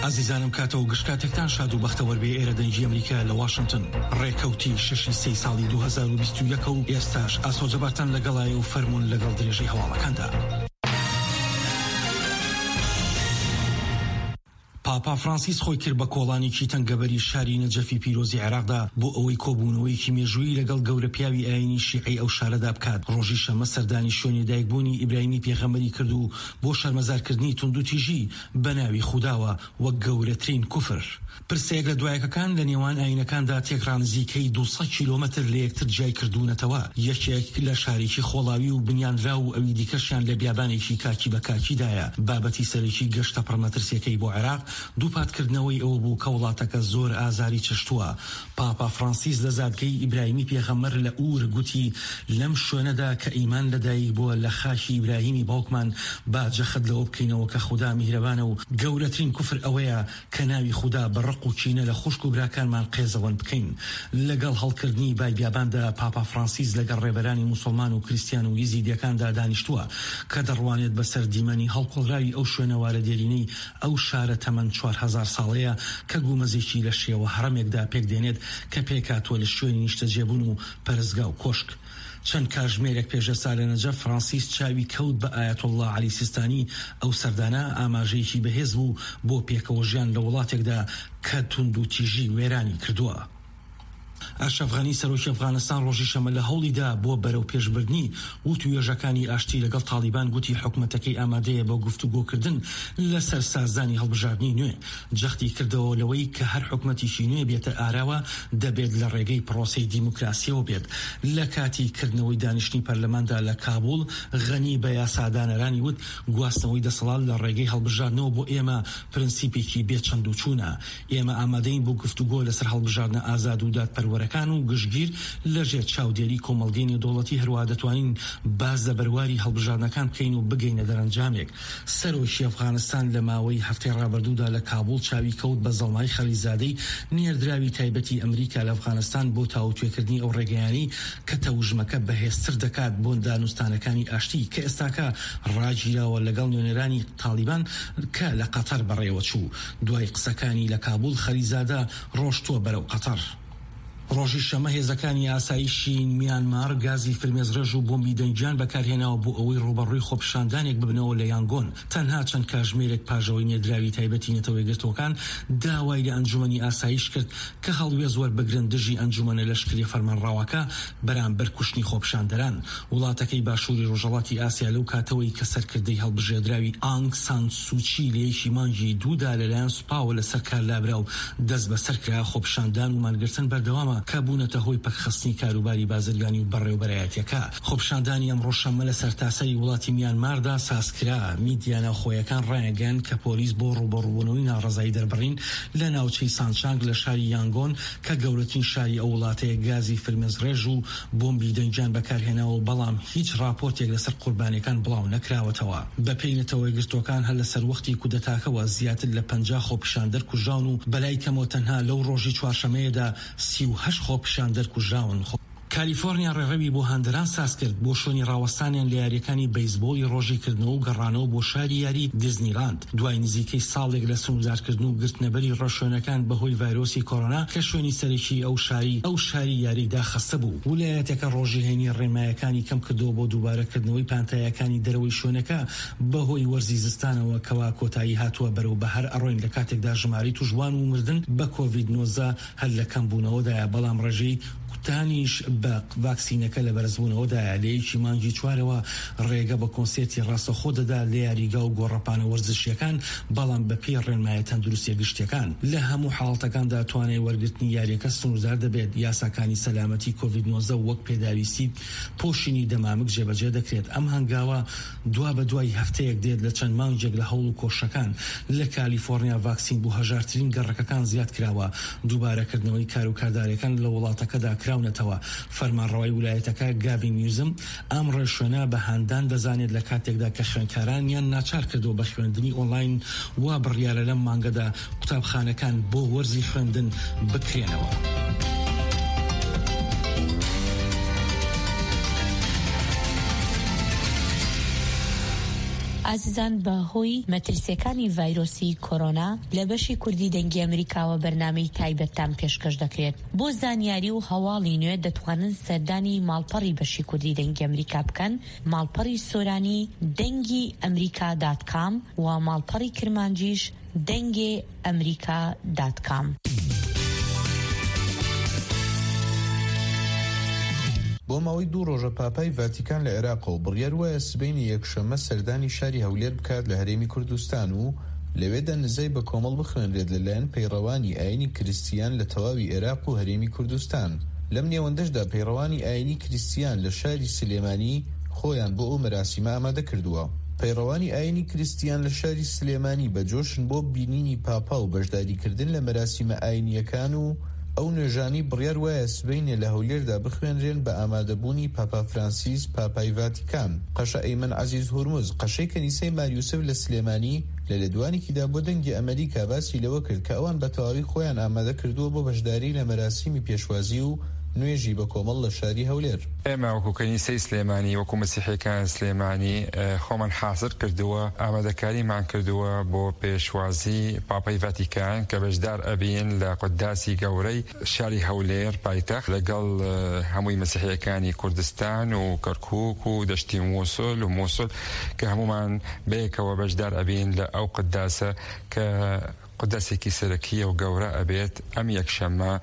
عزیزانم کاتەوە گشتکاتێکتان شاد و بەختەوەر بێ ئێرە دەنگی ئەمریکا لە واشنگتن ڕێکەوتی 6 ساڵی 2021 و ئێستاش ئاسۆجەبارتان لەگەڵایە و فەرمون لەگەڵ درێژەی هەواڵەکاندا. پاپا فرانسیس خۆی کرد بە کۆڵانێکی تەنگەبەری شاری نەجەفی پیرۆزی عێراقدا بۆ ئەوەی کۆبوونەوەیکی مێژووی لەگەڵ گەورە پیاوی ئاینی شیعی ئەو شارەدا بکات. ڕۆژی شەمە سەردانی شوێنی دایکبوونی ئیبراهیمی پێغەمبەری کرد و بۆ شەرمەزارکردنی توندوتیژی بە ناوی خوداوە وەک گەورەترین کوفر. پرسەیەک لە دوایەکەکان لە نێوان ئاینەکاندا تێکڕان نزیکەی 200 کیلۆمەتر لە یەکتر جای کردوونەتەوە. یەکێک لە شارێکی خۆڵاوی و بنیانرا و ئەوی دیکەشیان لە بیابانێکی کاکی بە کاکیدایە. بابەتی سەرەکی گەشتە پڕمەترسیەکەی بۆ عێراق دووپاتکردنەوەی ئەوە بوو کە وڵاتەکە زۆر ئازاری چشتووە. پاپا فرانسیس لە زادگەی ئیبراهیمی پێغەمبەر لە ئور گوتی لەم شوێنەدا کە ئیمان لەدایک بووە لە خاکی ئیبراهیمی باوکمان با جەخت لەوە بکەینەوە کە خوددا میهرەبانە و گەورەترین کوفر ئەوەیە کە ناوی خوددا بە ڕق و کینە لە خوشک و براکانمان قێزەوەن بکەین. لەگەڵ هەڵکردنی بای بیاباندا پاپا فرانسیس لەگەڵ ڕێبەرانی موسڵمان و کریستیان و یزیدیەکاندا دانیشتووە کە دەڕوانێت بەسەر دیمەنی هەڵکۆڵراوی ئەو شوێنەوارە دێرینەی ئەو شارە تەمەن 4000 ساڵەیە کە گومەزێکی لە شێوە هەڕەمێکدا پێک دێنێت کە پێکاتوە لە شوێنی نیشتەجێبوون و پەرستگا و کۆشک. چەند کاژمێرێک پێشەسا لە نەجەف فرانسیس چاوی کەوت بە ئایەتوڵڵا عەلی سیستانی ئەو سەردانە ئاماژەیەکی بەهێز بوو بۆ پێکەوە ژیان لە وڵاتێکدا کە توندوتیژی وێرانی کردووە. ئاشرەف غەنی سەرۆکی ئەفغانستان ڕۆژی شەمە لە هەوڵیدا بۆ بەرەو پێشبردنی و توێژەکانی ئاشتی لەگەڵ تالیبان گوتی حکومەتەکەی ئامادەیە بۆ گفتوگۆکردن لەسەر سازانی هەڵبژاردننی نوێ. جەختی کردەوە لەوەی کە هەر حکومەتیشی نوێ بێتە ئاراوە دەبێت لە ڕێگەی پرۆسەی دیموکراسیەوە بێت. لە کاتی کردنەوەی دانیشتنی پەرلەماندا لە کابوڵ غەنی بە یاسادانەرانی وت گواستنەوەی دەسەڵات لە ڕێگەی هەڵبژاردنەوە بۆ ئێمە پرەنسیپێکی بێچەند و چوونە. ئێمە ئامادەین بۆ گفتوگۆ لەسەر هەڵبژاردنە ئازاد و دادپەروەرەکان و گشتگیر لەژێر چاودێری کۆمەڵگەی نێودەوڵەتی هەروە دەتوانین باز لە بەرواری هەڵبژاردنەکان بکەین و بگەینە دەرەنجامێک. سەرۆکی ئەفغانستان لە ماوەی هەفتەی ڕابردوودا لە کابوڵ چاوی کەوت بە زەڵمای خەلیزادەی نێردراوی تایبەتی ئەمریکا لە ئەفغانستان بۆ تاوتوێکردنی ئەو ڕێگەیانی کە تەوژمەکە بەهێزتر دەکات بۆ دانوستانەکانی ئاشتی کە ئێستاکە ڕاگیراوە لەگەڵ نوێنەرانی تالیبان کە لە قەتەر بەڕێوە چوو. دوای قسەکانی لە کابوڵ خەلیزادە ڕۆشتووە بەرەو قەتەر. ڕۆژی شەمە هێزەکانی ئاسایشی میانمار گازی فرمێزڕێژ و بۆمبی دەنگیان بەکارهێناوە بۆ ئەوەی ڕوبەڕووی خۆپیشاندانێک ببنەوە لە یانگۆن. تەنها چەند کاژمێرێک پاژەوەی نێردراوی تایبەتی نەتەوەی گرتوەکان داوای لە ئەنجومەنی ئاسایش کرد کە هەڵوێز وەربگرن دژی ئەنجومەنە لەشکری فەرمانڕاوەکە بەرامبەر کوشتنی خۆپیشاندەران. وڵاتەکەی باشووری ڕۆژهەڵاتی ئاسیا لەو کاتەوەی کە سەرکردەی هەڵبژێردراوی ئانگ سان سوچی لە یەکی مانگی دوودا لەلایەن سوپاوە لەسەر کارلابرا و دەست بەسەرکرا خۆپیشاندان و مانگرتن بەردەوامە کە بوونەتە هۆی پەکخستنی کاروباری بازرگانی و بەڕێوەبەرایەتیەکە. خۆپیشاندانی ئەمڕۆ شەمە لە سەرتاسەری وڵاتی میانماردا سازکرا. میدیانە خۆیەکان ڕایەگەن کە پۆلیس بۆ ڕوبەڕووبوونەوەی ناڕەزایی دەربڕین لە ناوچەی سانچانگ لە شاری یانگۆن کە گەورەترین شاری ئەو وڵاتەیە گازی فرمێزڕێژ و بۆمبی دەنگیان بەکارهێناوە بەڵام هیچ راپۆرتێک لەسەر قوربانیەکان بڵاو نەکراوەتەوە. بەپێی نەتەوەی گرتوەکان هەر لەسەر وەختی کودەتاکەوە زیاتر لە 50 خۆپیشاندەر کوژراون و بەلای کەمەوە تەنها لەو ڕۆژی چوارشەمەیەدا 38 خۆپیشاندەر کوژراون. کالیفۆرنیا ڕێڕەوی بۆ هاندەران ساز کرد بۆ شوێنی ڕاوەستانیان لە یاریەکانی بەیزبۆڵی ڕۆژی کردنەوە و گەڕانەوە بۆ شاری یاری دیزنیلاند دوای نزیکەی ساڵێک لە سنوردارکردن و گرتنەبەری ڕەشوێنەکان بەهۆی ڤایرۆسی کۆڕۆنا کە شوێنی سەرەکی ئەو شاری یاریدا خەستە بوو. ویلایەتەکە ڕۆژی هێنی ڕێمایەکانی کەم کردەوە بۆ دووبارەکردنەوەی پانتایەکانی دەرەوەی شوێنەکە بەهۆی وەرزی زستانەوە کەوا کۆتایی هاتووە بەرەو بەهار ئەڕۆین لە کاتێکدا ژماری توشبوان و مردن بە کۆڤید-19 هەر لە کەمبوونەوەدایە بەڵام ڕێژەی تانیش بە ڤاکسینەکە لە بەرزبوونەوەدایە لە یەکی مانگی چوارەوە ڕێگە بە کۆنسێرتی ڕاستەخۆ دەدا لە یاریگا و گۆڕەپانە وەرزشیەکان بەڵام بە پێی ڕێنمایە تەندروستیە گشتیەکان. لە هەموو حاڵەتەکاندا توانای وەرگرتنی یاریەکە سنووردار دەبێت. یاساکانی سەلامەتی کۆڤید-19 وەک پێداویستی پۆشینی دەمامک جێبەجێ دەکرێت. ئەم هەنگاوە دوا بە دوای هەفتەیەک دێت لە چەند مانگێک لە هەوڵ و کۆشەکان. لە کالیفۆرنیا ڤاکسین بۆ هەژارترین گەڕەکەکان زیاد کراوە. دووبارەکردنەوەی کار و کارداریەکان لە وڵاتەکەدا کراونەتەوە. فەرمانڕەوای ویلایەتەکە گاڤین نیوزم ئەم ڕێشوێنە بە هاندان دەزانێت لە کاتێکدا کە خوێندکارانیان ناچار کردەوە بە خوێندنی ئۆنلاین وا بڕیارە لەم مانگەدا قوتابخانەکان بۆ وەرزی خوێندن بکرێنەوە. ئازیزان بەهۆی مەترسیەکانی ڤایرۆسی کۆرۆنا لە بەشی کوردی دەنگی ئەمریکاوە بەرنامەی تایبەتتان پێشکەش دەکرێت. بۆ زانیاری و هەواڵی نوێ دەتوانن سەردانی ماڵپەڕی بەشی کوردی دەنگی ئەمریکا بکەن، ماڵپەڕی سۆرانی دەنگی ئەمریکا.com و ماڵپەڕی کرمانجیش دەنگی ئەمریکا.com. بۆ ماوەی 2 ڕۆژە پاپای ڤاتیکان لە عێراقەوە بڕیار وایە سبەینی یەکشەممە سەردانی شاری هەولێر بکات لە هەرێمی کوردستان و لەوێدا نزای بە کۆمەڵ بخوێنرێت لەلایەن پەیڕەوانی ئاینی کریستیان لە تەواوی عێراق و هەرێمی کوردستان. لەم نێوەندەشدا پەیڕەوانی ئاینی کریستیان لە شاری سلێمانی خۆیان بۆ ئەو مەراسیمە ئامادە کردووە. پەیڕەوانی ئاینی کریستیان لە شاری سلێمانی بەجۆشن بۆ بینینی پاپا و بەشداریکردن لە مەراسیمە ئاینیەکان و ئەو نوێژانی بڕیار وایە سبەینێ لە هەولێردا بخوێنرێن بە ئامادەبوونی پاپا فرانسیس پاپای ڤاتیکان. قەشە ئەیمن عەزیز هورموز قەشەی کەنیسەی ماریوسف لە سلێمانی لە لێدوانێکیدا بۆ دەنگی ئەمریکا باسی لەوە کرد کە ئەوان بە تەواوی خۆیان ئامادە کردووە بۆ بەشداری لە مەراسیمی پێشوازی و نوێژی بە کۆمەڵ لە شاری هەولێر. ئێمە وەکو کەنیسەی سلێمانی وەکو مەسیحیەکان سلێمانی خۆمان حاضر کردووە، ئامادەکاریمان کردووە بۆ پێشوازی پاپای ڤاتیکان کە بەشدار ئەبین لە قوداسی گەورەی شاری هەولێر پایتەخت لەگەڵ هەمووی مەسیحیەکانی کوردستان و کەرکووک و دەشتی مووسڵ کە هەمومان بەیەکەوە بەشدار ئەبین لە ئەو قوداسە کە قوداسێکی سەرەکیە و گەورە ئەبێت ئەم یەکشەممە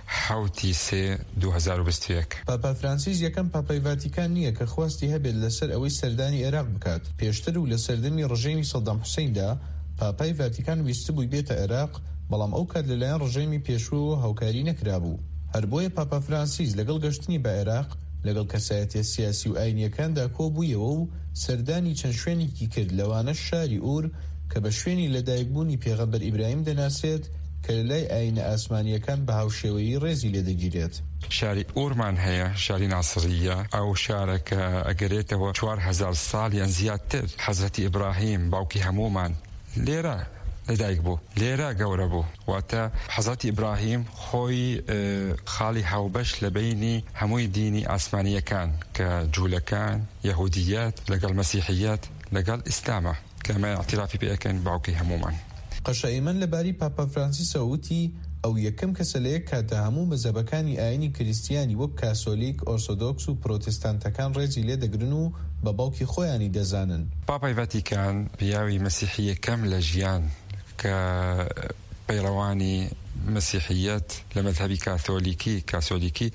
7/3/2021. پاپا فرانسیس یەکەم پاپای ڤاتیکان نییە کە خواستی هەبێت لەسەر ئەوەی سەردانی عێراق بکات. پێشتر و لە سەردەمی ڕژێمی سەدام حوسێندا پاپای ڤاتیکان ویستبووی بێتە عێراق، بەڵام ئەو کات لەلایەن ڕژێمی پێشوو هاوکاری نەکرابوو. هەر بۆیە پاپا فرانسیس لەگەڵ گەشتنی بە عێراق لەگەڵ کەسایەتیە سیاسی و ئاینیەکاندا کۆبوویەوە و سەردانی چەند شوێنێکی کرد، لەوانە شاری ئور کە بە شوێنی لەدایکبوونی پێغەمبەر ئیبراهیم دەناسێت کە لەلای ئاینە ئاسمانیەکان بە هاوشێوەیی ڕێزی لێدەگیرێت. شاری ئورمان هەیە، شاری ناسریە، ئەو شارەکە ئەگەرێتەوە 4000 ساڵ یان زیاتر. حەزرەتی ئیبراهیم باوکی هەمومان لێرە لەدایک بوو، لێرە گەورە بوو. واتە حەزرەتی ئیبراهیم خۆی خاڵی هاوبەش لە بینی هەمووی دینی ئاسمانیەکان کە جوولەکان، یەهودیەت لەگەڵ مەسیحیەت لەگەڵ ئیسلامە کەمە اعترافی پێەکەن باوکی هەمومان. قەشە ئەیمن لەباری پاپا فرانسیسە وتی ئەو یەکەم کەسە لە یەک کاتە هەموو مەزەبەکانی ئاینی کریستیانی وەک کاسۆلیک، ئۆرتۆدۆکس و پرۆتستانتەکان ڕێزی لێدەگرن و بە باوکی خۆیانی دەزانن. پاپای ڤاتیکان پیاوی مەسیحی یەکەم لە ژیان کە پەیڕەوانی مەسیحیەت لە مەذهبی کاسۆلیکی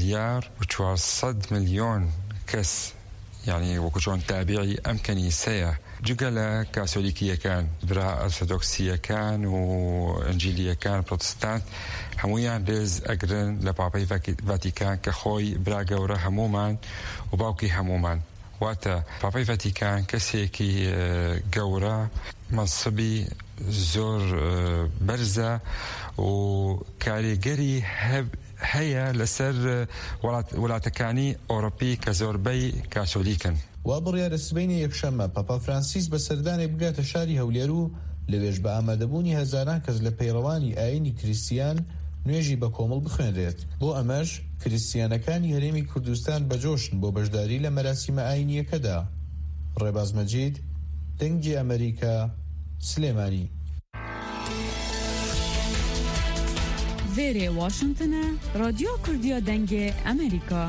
1,400,000,000 کەس یعنی وەکو چۆن تابعی ئەم کەنیسەیە جگە لە کاسۆلیکیەکان، برا ئەرتۆدۆکسیەکان و ئەنجیلیەکان، پرۆتستانت هەمویان ڕێز ئەگرن لە پاپای ڤاتیکان کە خۆی برا گەورە هەمومان و باوکی هەمومان. واتە پاپای ڤاتیکان کەسێکی گەورە، مەنسبی زۆر بەرزە و کاریگەری هەیە لەسەر وڵاتەکانی ئۆڕۆپی کە زۆربەی کاسۆلیکن. وا بڕیارە سبەینی یەکشەممە پاپا فرانسیس بە سەردانێک بگاتە شاری هەولێر و لەوێژ بە ئامادەبوونی هەزاران کەس لە پەیڕەوانی ئاینی کریستیان نوێژی بە کۆمەڵ بخوێنرێت. بۆ ئەمەش کریستیانەکانی هەرێمی کوردستان بەجۆشن بۆ بەشداری لە مەراسیمە ئاینیەکەدا. ڕێباز مەجید، دەنگی ئەمریکا، سلێمانی. وێرێ واشنگتنە، رادیۆ کوردیە دەنگێ ئەمریکا.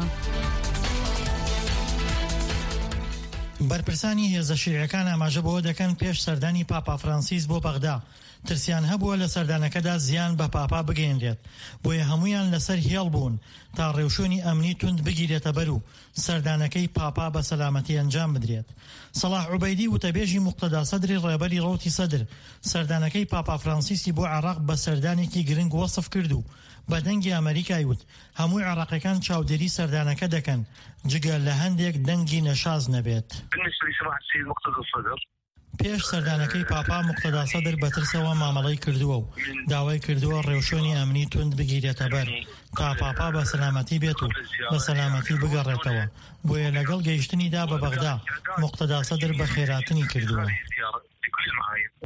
بەرپرسانی هێزە شیعەکان ئاماژە بۆ دەکەن پێش سەردانی پاپا فرانسیس بۆ بەغدا. ترسیان هەبووە لە سەردانەکەدا زیان بە پاپا بگەێنرێت، بۆیە هەمویان لەسەر هێڵ بوون تا ڕێوشۆنی ئەمنی توند بگیرێتە بەر و سەردانەکەی پاپا بە سەلامەتی ئەنجام بدرێت. سەلاح عوبەیدی وتەبێژی موقتەدا سەدری ڕێبەری ڕۆتی سەدر سەردانەکەی پاپا فرانسیسی بۆ عێراق بە سەردانێکی گرنگ وەسف کرد و بە دەنگی ئەمریکای وت هەمووی عێراقیەکان چاودێری سەردانەکە دەکەن جگە لە هەندێک دەنگی نەشاز نەبێت. پێش سەردانەکەی پاپا موقتەدا سەدر بەترسەوە مامەڵەی کردووە و داوای کردووە ڕێوشۆنی ئەمنی توند بگیرێتە بەر تا پاپا بە سەلامەتی بێت و بە سەلامەتی بگەڕێتەوە. بۆیە لەگەڵ گەیشتنیدا بە بەغدا موقتەدا سەدر بە خێراتنی کردووە.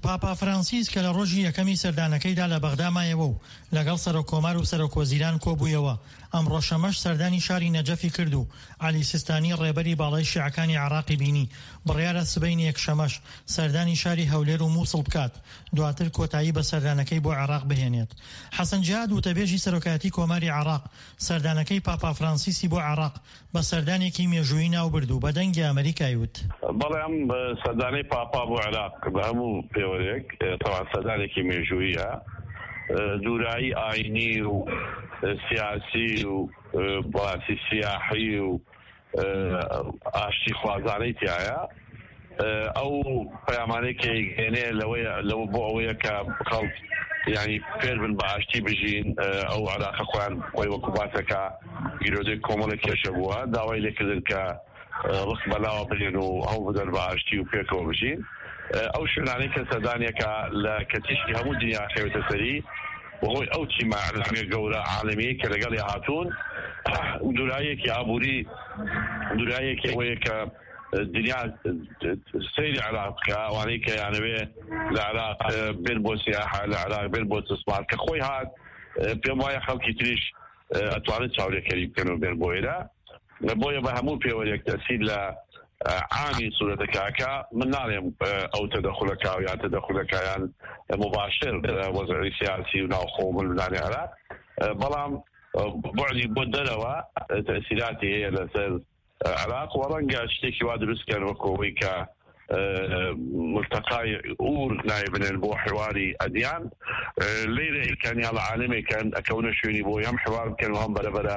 پاپا فرانسیس کە لە ڕۆژی یەکەمی سەردانەکەیدا لە بەغدا مایەوە و لەگەڵ سەرۆکۆمار و سەرۆکوەزیران کۆبوویەوە ئەمڕۆ شەمەش سەردانی شاری نەجەفی کرد و عەلی سیستانی ڕێبەری باڵای شیعەکانی عێراقی بینی بڕیارە سبەینی یەکشەمەش سەردانی شاری هەولێر و مووسڵ بکات دواتر کۆتایی بە سەردانەکەی بۆ عێراق بهێنێت. حەسەن جیهاد وتەبێژی سەرۆکایەتی کۆماری عێراق سەردانەکەی پاپا فرانسیسی بۆ عێراق بە سەردانێکی مێژوویی ناوبرد و بە دەنگی ئەمریکای وت بەڵام سەردانەی پاپا بۆ عێراق بە هەموو پێوەرێک تەواو سەردانێکی مێژوویە دوورایی ئاینی و سیاسی و باسی سیاحی و ئاشتی خوازانەی تایە ئەو پەیامانێکی گەێنێ لەوە بۆ ئەوەیە کە خەڵک یعنی پێر بن بە ئاشتی بژین ئەو عێراقە خۆیان خۆی وەکو باسەکە گیرۆدەی کۆمەڵێک کێشە بووە داوای لێکردن کە ڕق بەلاوە بێن و ئەو بدەن بە ئاشتی و پێکەوە بژین ئەو شوێنانەی کە سەردانێکە لە کەتیشتی هەموو دنیا خێوتە سەری وهۆی ئەو چیمە عالەمی گەورە عالەمی کە لەگەڵی هاتوون دوورایەکی ئابووری دوورایەکی ئەوەیە کە دنیا سەیری عێراق بکە ئەوانەی کە یانەوێ لە عێراق بێن بۆ سیاحە لە عێراق بێن بۆ استثمار کە خۆی هات پێم وایە خەڵکی تریش ئەتوانن چاودێرکەری بکەن و بێن بۆ ئێرە بۆیە بە هەموو پێوەرێک تەسیر لە عامی سوورەتەکەکە من ناڵێم ئەو تەدەخولەکە و یا تەدەخولەکەیان مباشر وەزعی سیاسی و ناوخۆ ملمانی عێراق بەڵام بعدی بۆ دەرەوە تەسیراتی هەیە لەسەر عێراق و ڕەنگە شتێکی وا دروستکەن وەکەوەی کە ملتقای ئور نایبنێن بۆ حواری ئەدیان لێرە ئیمکانیا لە عالمێکەن ئەکەونە شوێنی بۆ هەم حوار بکەن و هەم بەرەبەرە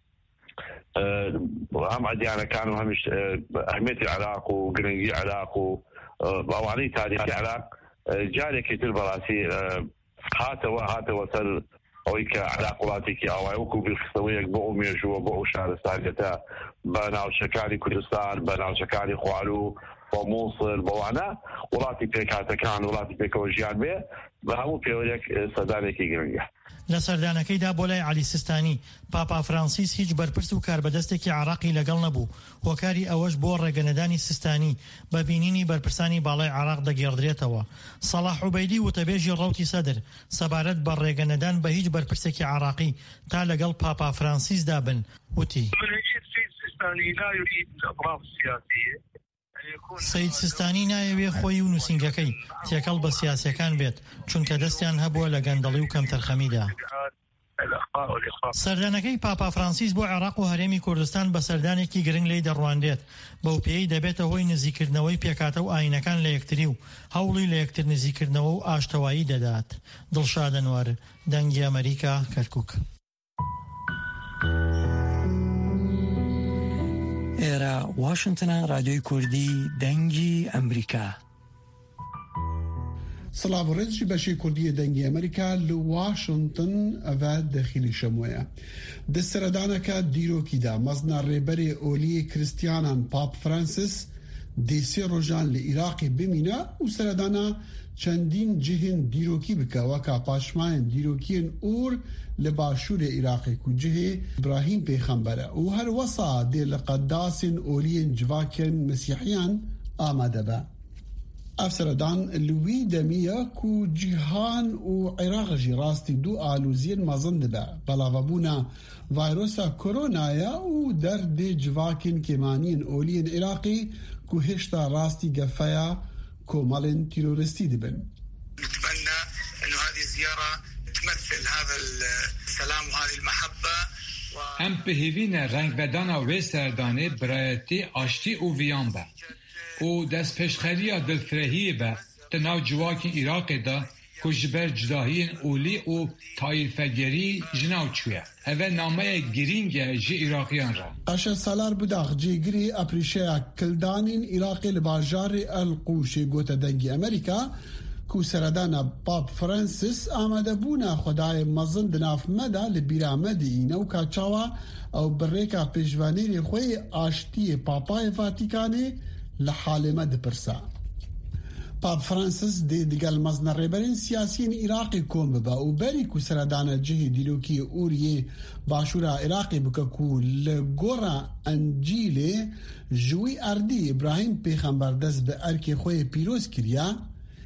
هەم ئەدیانەکان و هەمیش ئەهمیەتی عێراق و گرنگی عێراق و باوانەی تاریخی عێراق جارێکی تر بەڕاستی هاتەوە سەر ئەوەی کە عێراق وڵاتێکی ئاوای وەکو بیرخستەوەیەک بۆ ئەو مێژووە بۆ ئەو شارستانێتە بە ناوچەکانی کوردستان بە ناوچەکانی خوارو بۆ مووسڵ بەوانە وڵاتی پێکهاتەکان وڵاتی پێکەوە ژیان بێ بە هەموو پێوەرێک سەردانێکی گرنگە. لە سەردانەکەیدا بۆ لای عەلی سیستانی پاپا فرانسیس هیچ بەرپرس و کاربەدەستێکی عێراقی لەگەڵ نەبوو هۆکاری ئەوەش بۆ ڕێگەنەدانی سیستانی بە بینینی بەرپرسانی باڵای عێراق دەگێڕدرێتەوە. سەلاح عوبەیدی وتەبێژی ڕەوتی سەدر سەبارەت بە ڕێگەنەدان بە هیچ بەرپرسێکی عێراقی تا لەگەڵ پاپا فرانسیسدا بن وتی سەید سیستانی نایەوێ خۆی و نووسینگەکەی تێکەڵ بە سیاسەکان بێت چونکە دەستیان هەبووە لە گەندەڵی و کەمتەرخەمیدا. سەردانەکەی پاپا فرانسیس بۆ عێراق و هەرێمی کوردستان بە سەردانێکی گرنگ لی دەڕواندێت بەو پێی دەبێتە هۆی نزیکردنەوەی پێکاتە و ئاینەکان لە یەکتری و هەوڵی لە یەکتر نزیکردنەوە و ئاشتەوایی دەدات. دڵشاد ئەنوەر دەنگی ئەمریکا کەرکووک. ئێرە واشنگتنە رادیۆی کوردی دەنگی ئەمریکا. سڵاو ڕێزی بەشی کوردی دەنگی ئەمریکا لە واشنگتن ئەڤە دەخیلی شەمۆیە. دەسەردانەکە دیرۆکیدا مەزنە ڕێبەرێ ئۆلیی کریستیانان پاپ فرانسیس دێسێ ڕۆژان لە عێراقی بمینە و سەردانە چەندین جهێن دیرۆکی بکەوە کە پاشمایان دیرۆکیên ئور لە باشوورێ عێراقێک و جهێ ئیبراهیم پێخەمبەرە و هەر وەسا دێ لە قەداسên ئۆلیên civakên mesîhiyan ئامادە بە. ئەف سەردان لوی دەمیە ku cîhan û عێراق jî rastî du alûziyên mezin dibe belavebûna vayrosa koronaya û derdê civakên kêmaniyên ôliyên Iraqî ku hêşta rastî gefeya komalên teroristî dibin. نتمنى انه هذه الزياره تمثل هذا السلام وهذه المحبه ام بهيفينا رنگ بدانا وستردانه برایتی آشتی او ویان با او دست پشخریا دلفرهی با تناو جواکین عراق دا کجبر جداهین اولی او تایفگری جناو چویه اوه نامه گرینگ جی عراقیان را اشار سالار بداخ جیگری اپریشیا کلدانین عراقی لباجار القوشی گوتا دنگی امریکا کو سەردانە پاپ فرانسیس ئامادەبوونا خودای مەزن دناف مەدا لە بیرامەدی نەو کاچاوە ئەو بڕێکا پێشوانێری خۆی ئاشتیە پاپای ڤاتیکانێ لە حالێمە دپرسا. پاپ فرانسیس دێ دیگەل مەزنە ڕێبەرین سیاسیین عێراقی کۆم ببە و بەری کو سەردانە جهی دیلۆکی ئوریێ باشوورا عێراقی بکە کو لە گۆڕا ئەنجیلێ ژووی ئەردی ئیبراهیم پێخەمبەر دەست بە ئەرکێ خۆی پیرۆز کریا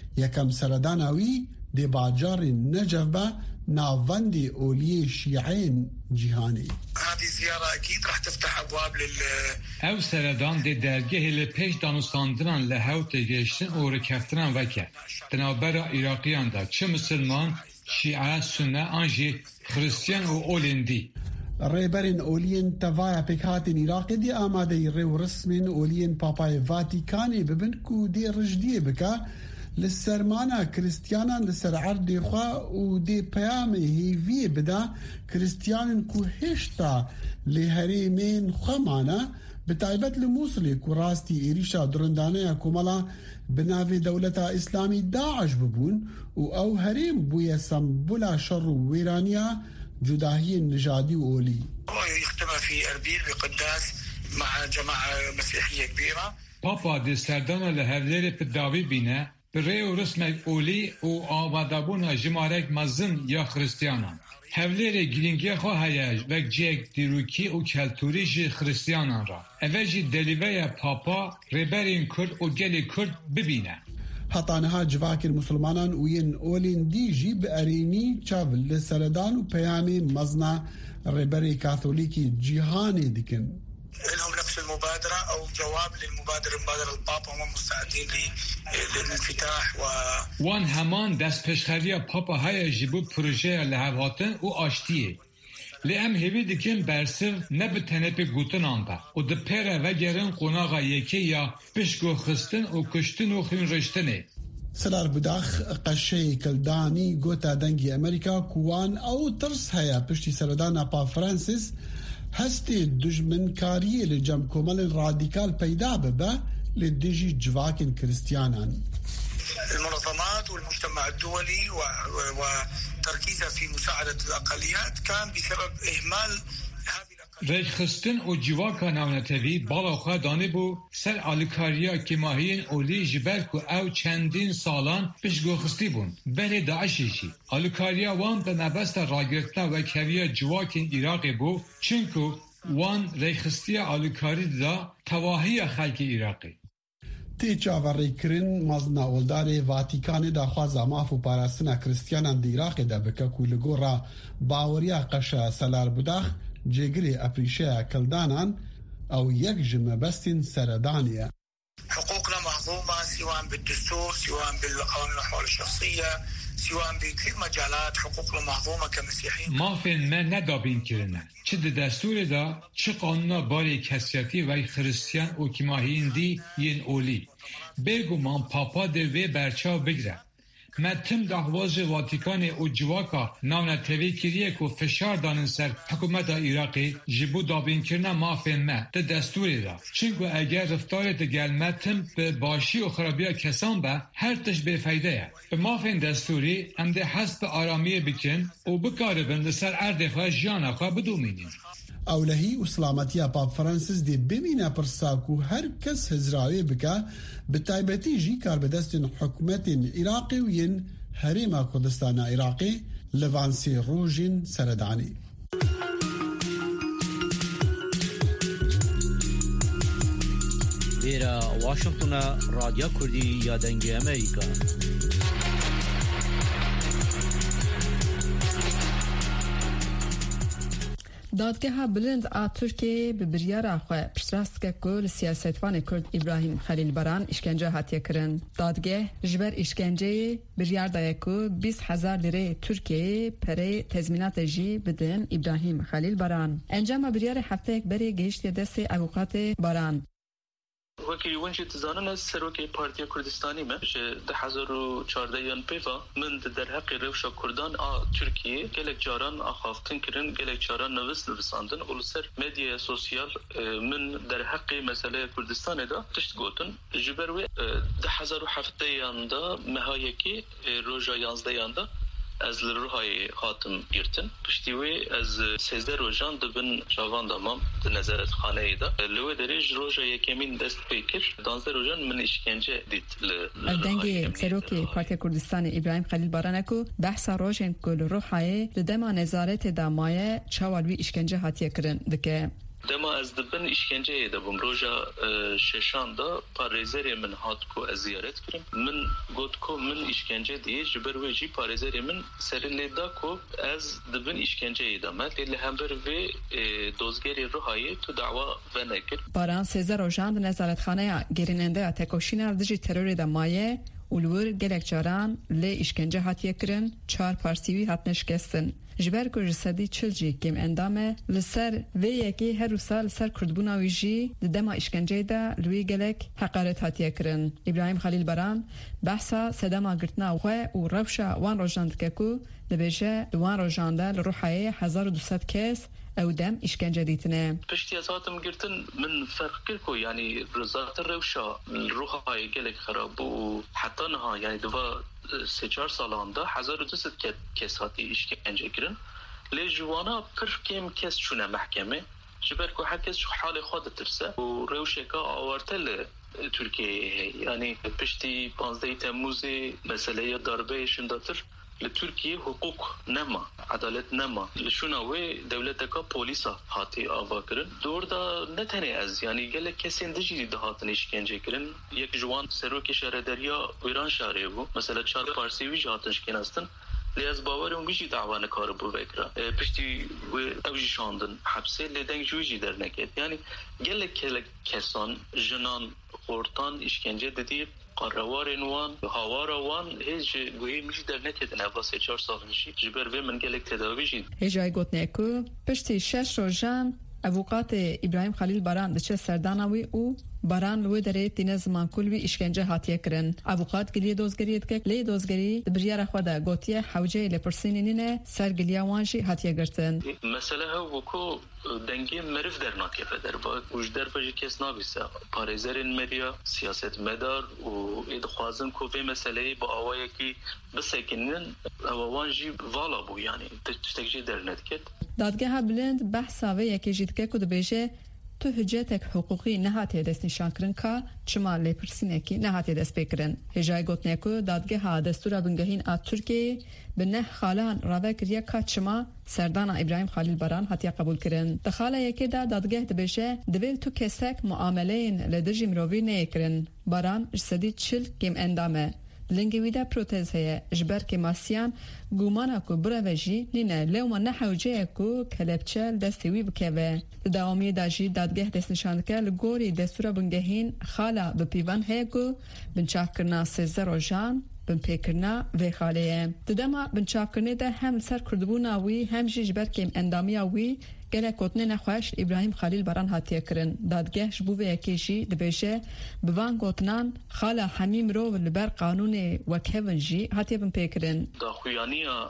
یەکەم سەرداناوی دێ باجارێ نەجەف بە ناوەندی ئۆلیە شیعەیەن جیهانی. هذه الزيارة أكيد راح تفتح أبواب Ev seredan de dergehê li pêş danûstandinan li hewtê gêştin û rikeftinan veke. Di navbera Iraqîyan da çi Müslman, Şîe, Sunne an jî Xristiyan û olên dî. ڕێبەرین ئۆلیên tevaya pêkhatên Iraqê dê amadeyî rêw rismên ئۆلیên Papayê Vatikanê bibin ku dê rijdiyê bike li sermana Kristyanan li ser erdê xwe û dê peyamê hêviyê bida Kristyanin ku hêşta lê herêmên xwe mane bi taybet li Mosulê ku rastî êrişa durindaneya komela bi navê Dewleta İslamî Daeş bibûn û ew herêm bûye sembola şer û wêraniya جداهية نژادي وأولي. يختمها في أربيل بقداس مع جماعة مسيحية كبيرة. بابا دي سردانا لهفليري بالداوي بينا بري ورسمك أولي و آمادابونا جمارك مزن يا خريستيانا. هفليري جلينجي خو هياج وك جيك ديروكي و كالتوري جي خريستيانا را. اوجي دليوية بابا ريبرين كرد و جلي كرد ببينا. هەتانەها civakên musulmanan û yên olên dî jî bi erênî çav li seredan û peyamê mezna rêberê katholîkî cîhanê dikin. لهم نفس المبادرة أو جواب للمبادرة مبادرة البابا هم مستعدين للانفتاح وان همان دست پشخریه پاپا های جیبو پروژه لحواتن و آشتیه لی ام هیوی دیکن برسر نبی تنپی گوتن آنده و ده پیره و گرن قناغا یکی یا پشگو خستن و کشتن و خین رشتنه. سلار بداخ قشەی کلدانی گۆتا دەنگی ئەمریکا کوان ئەو ترس هەیە پشتی سەردانا پاپ فرانسیس هەستێ دژمنکاریە لە جەم کۆمەڵێن ڕادیکال پەیدا ببە لە دژی جڤاکên کریستیانان. المنظمات والمجتمع الدولي وتركيزها في مساعدة الأقليات كان بسبب إهمال ریج خستن و جواکا ناونتوی بالا خواه دانه بو سر آلیکاریا که ماهین اولی جبر که او چندین سالان پشگو خستی بون بله داعشیشی آلیکاریا وان به نبست راگرتنا و کویا جواکین ایراقی بو چنکو وان ریج خستی آلیکاری دا تواهی خلق ایراقی تê çaverêkirin mezna oldarê Vatikanê daxwaza maf û parastina Kristyanan di Iraqê de bike ku li gora baweriya qeşa Selarbudax cêgirê epîşeya kildanan ew yek ji mebestên seredanî ye. حقوقنا مهضومة سواء بالدستور سواء بالقوانين الأحوال الشخصية سواء بكل مجالات حقوقنا مهضومة كمسيحيين. مافن ما ندابين كرنا چه دستور دا چه قانونا باری کسیتی و خریستیان و کماهین دی ین اولی بگو من پاپا ده وی برچاو بگره ما تم دهواز واتیکان و جواکا ناونا تیوی کریه که فشار دانن سر حکومت ایراقی جبو دابین کرنا مافین ما ده دستوری دا چونکو اگر رفتار ده گل ما تم به باشی و خرابی کسان به هر تش به فایده یه به مافین دستوری هم ده حسب آرامیه بکن و بکاربن ده سر ارده خواه جانا خواه بدومینین. ئەولەهی و سلامەتیە پاپ فرانسیس دێ بمینە پرساک و هەر کەس هزراوێ بکە بە تایبەتیژی کاربەدەستین حکومەتین عێراقی و یەن هەرێما کوردستانە عێراقی لە ڤانسێ ڕۆژین سەردانی. لێرە واشنگتنە رادیۆ کوردی یا دەنگی ئەمریکا. دادگاه بلند آ ترکیه به بریار خو پشتراست که کل سیاستوان کرد ابراهیم خلیل بران اشکنجه هاتیه کرن. دادگاه جبر اشکنجه بریار دایه که 20,000 لیره ترکیه پره تضمینات جی بدن ابراهیم خلیل بران. انجام بریار هفته یک بری گشت دست اوقات بران. وکی ونجی تزانن سروکی پارتی کردستانی ما که 2014 یان پیفا من در حق روشا کردان ترکیه گلک جاران آخافتن کرن گلک جاران نویساندن اولسر مدیا سوسیال من در حق مسئله کردستان دا تشت گوتن جبروی 2007 یان دا مهایکی روژا 11 یان دا از لروهای خاتم گرتن پشتیوی از 13 روزان دبن جوان دامام در نظارت خانه ایدا لو درج روزا یکمین دست پیکر 12 روزان من اشکنجه دید دنگ سروکی پارتی کردستان ابراهیم خلیل بارانکو بحث روزن کل روحای لدما نظارت دامای چاوالوی اشکنجه هاتیه کرن دکه دما از دبن işkenceye de bum roja şeşanda parezeri min hat ko az ziyaret kirim min got ko min işkence diye jiberveji parezeri min serileda ko az dibin işkenceye de met le hember ve dozgeri ruhayi tu dava ve nekir Baran Sezar rojan nezaretxanaya gerinende tekoşina dijî terörê de maye ulur gelek caran le işkence hatiye kirin 4 parsivî hatne şikestin ji ber ku ji sedî çil jî kêm endame li ser vê yekê her wisa li ser kurdbûna wî jî di dema îşkenceyê de li wî gelek heqaret hatiye kirin. İbrahim Xelîl Baran behsa sedema girtina xwe û rewşa wan rojan dike ku dibêje di wan rojan de li Rûhayê 1200 kes ew dem işkence dîtine. Piştî ez hatim girtin min ferq kir ku yani rizatê rewşa Rûhayê gelek xerab bû heta niha yani diva 3-4 salanda 1200 kes hati işkence kirin. Lê ji wana pir kêm kes çûne mehkeme ji ber ku her kes ji halê xwe ditirse û rewşeka awarte li Türkiye'ye yani piştî 15 Temmuzê meseleya darbeyê şindatir li Türkiye hukuk nema, adalet nema. Li şuna wê devleteka polîsa hatî ava kirin. Dorda ne tenê ez yani gelek kesên dijî dihatin işkence kirin. Yek ji wan serokê şarederiya Îran şarê bû. Mesela çar parsî wî jî hatin şikênestin. Lê ez bawerim wî jî dava nikaribû vekira. Piştî wê ew jî şandin hepsê lê deng ji wî jî derneket. Yani gelek kesan jinan xortan işkence dediği قرارن وان هوارا وان هیچ گویی میشه در نکردن اول 3-4 سال میشه جبر به من گلک تداوی جید هجای گوتنه کو پشتی 6 روزان avukatê İbrahim Xelîl Baran diçe serdana wî û Baran li wê derê tîne zimankul wî îşkence hatiye kirin. Avukat giliye dozgeriyê dike lê dozgerî di biryara xwe de gotiye hewceyê lêpirsînê nîne ser giliya wan jî hatiye girtin. Mesele hev ku dengê meriv dernakeve derba û ji derve jî kes nabîse parêzerên medya siyasetmedar û ê dixwazin ku vê meseleyê bi awayekî bisekinin ew wan jî vala bû yani tiştek jî dernediket. Dadgeha bilind behsa vê yekê jî dike ku dibêje tu hücretek hukukî nehatiye destnîşan kirin ka çima lêpirsînekî nehatiye dest pê kirin. Hêjayê gotine ku dadgeha destûra bingehîn a Tirkiyeyê bi neh xalan ravekiriye ka çima serdana İbrahim Xelîl Baran hatiye qebûl kirin. Di xalayekê de dadgeh dibêje divê tu kesek muameleyên li dijî mirovî neyê kirin. Baran ji sedî çil kêm endam e. Lingê wî de protez heye ji ber kêmasiyan gumana ku bireve jî nîne lewma ne hewceyek ku kelepçe li destê wî bikeve. Di dawamiyê de jî dadgeh destnîşan dike li gorî destûra bingehîn xala bi pîvan heye ku binçavkirina 13 rojan binpêkirina vê xaleyê. Di dema binçavkirinê de hem li ser kurdbûna wî hem jî ji ber kêm endamiya wî gelek gotinê nexweş İbrahim Xelîl Baran hatiye kirin. Dadgeh ji bo vê yekê jî dibêje bi van gotinan xala hemî mirov li ber qanûnê wekhevin jî hatiye binpêkirin. Daxuyaniya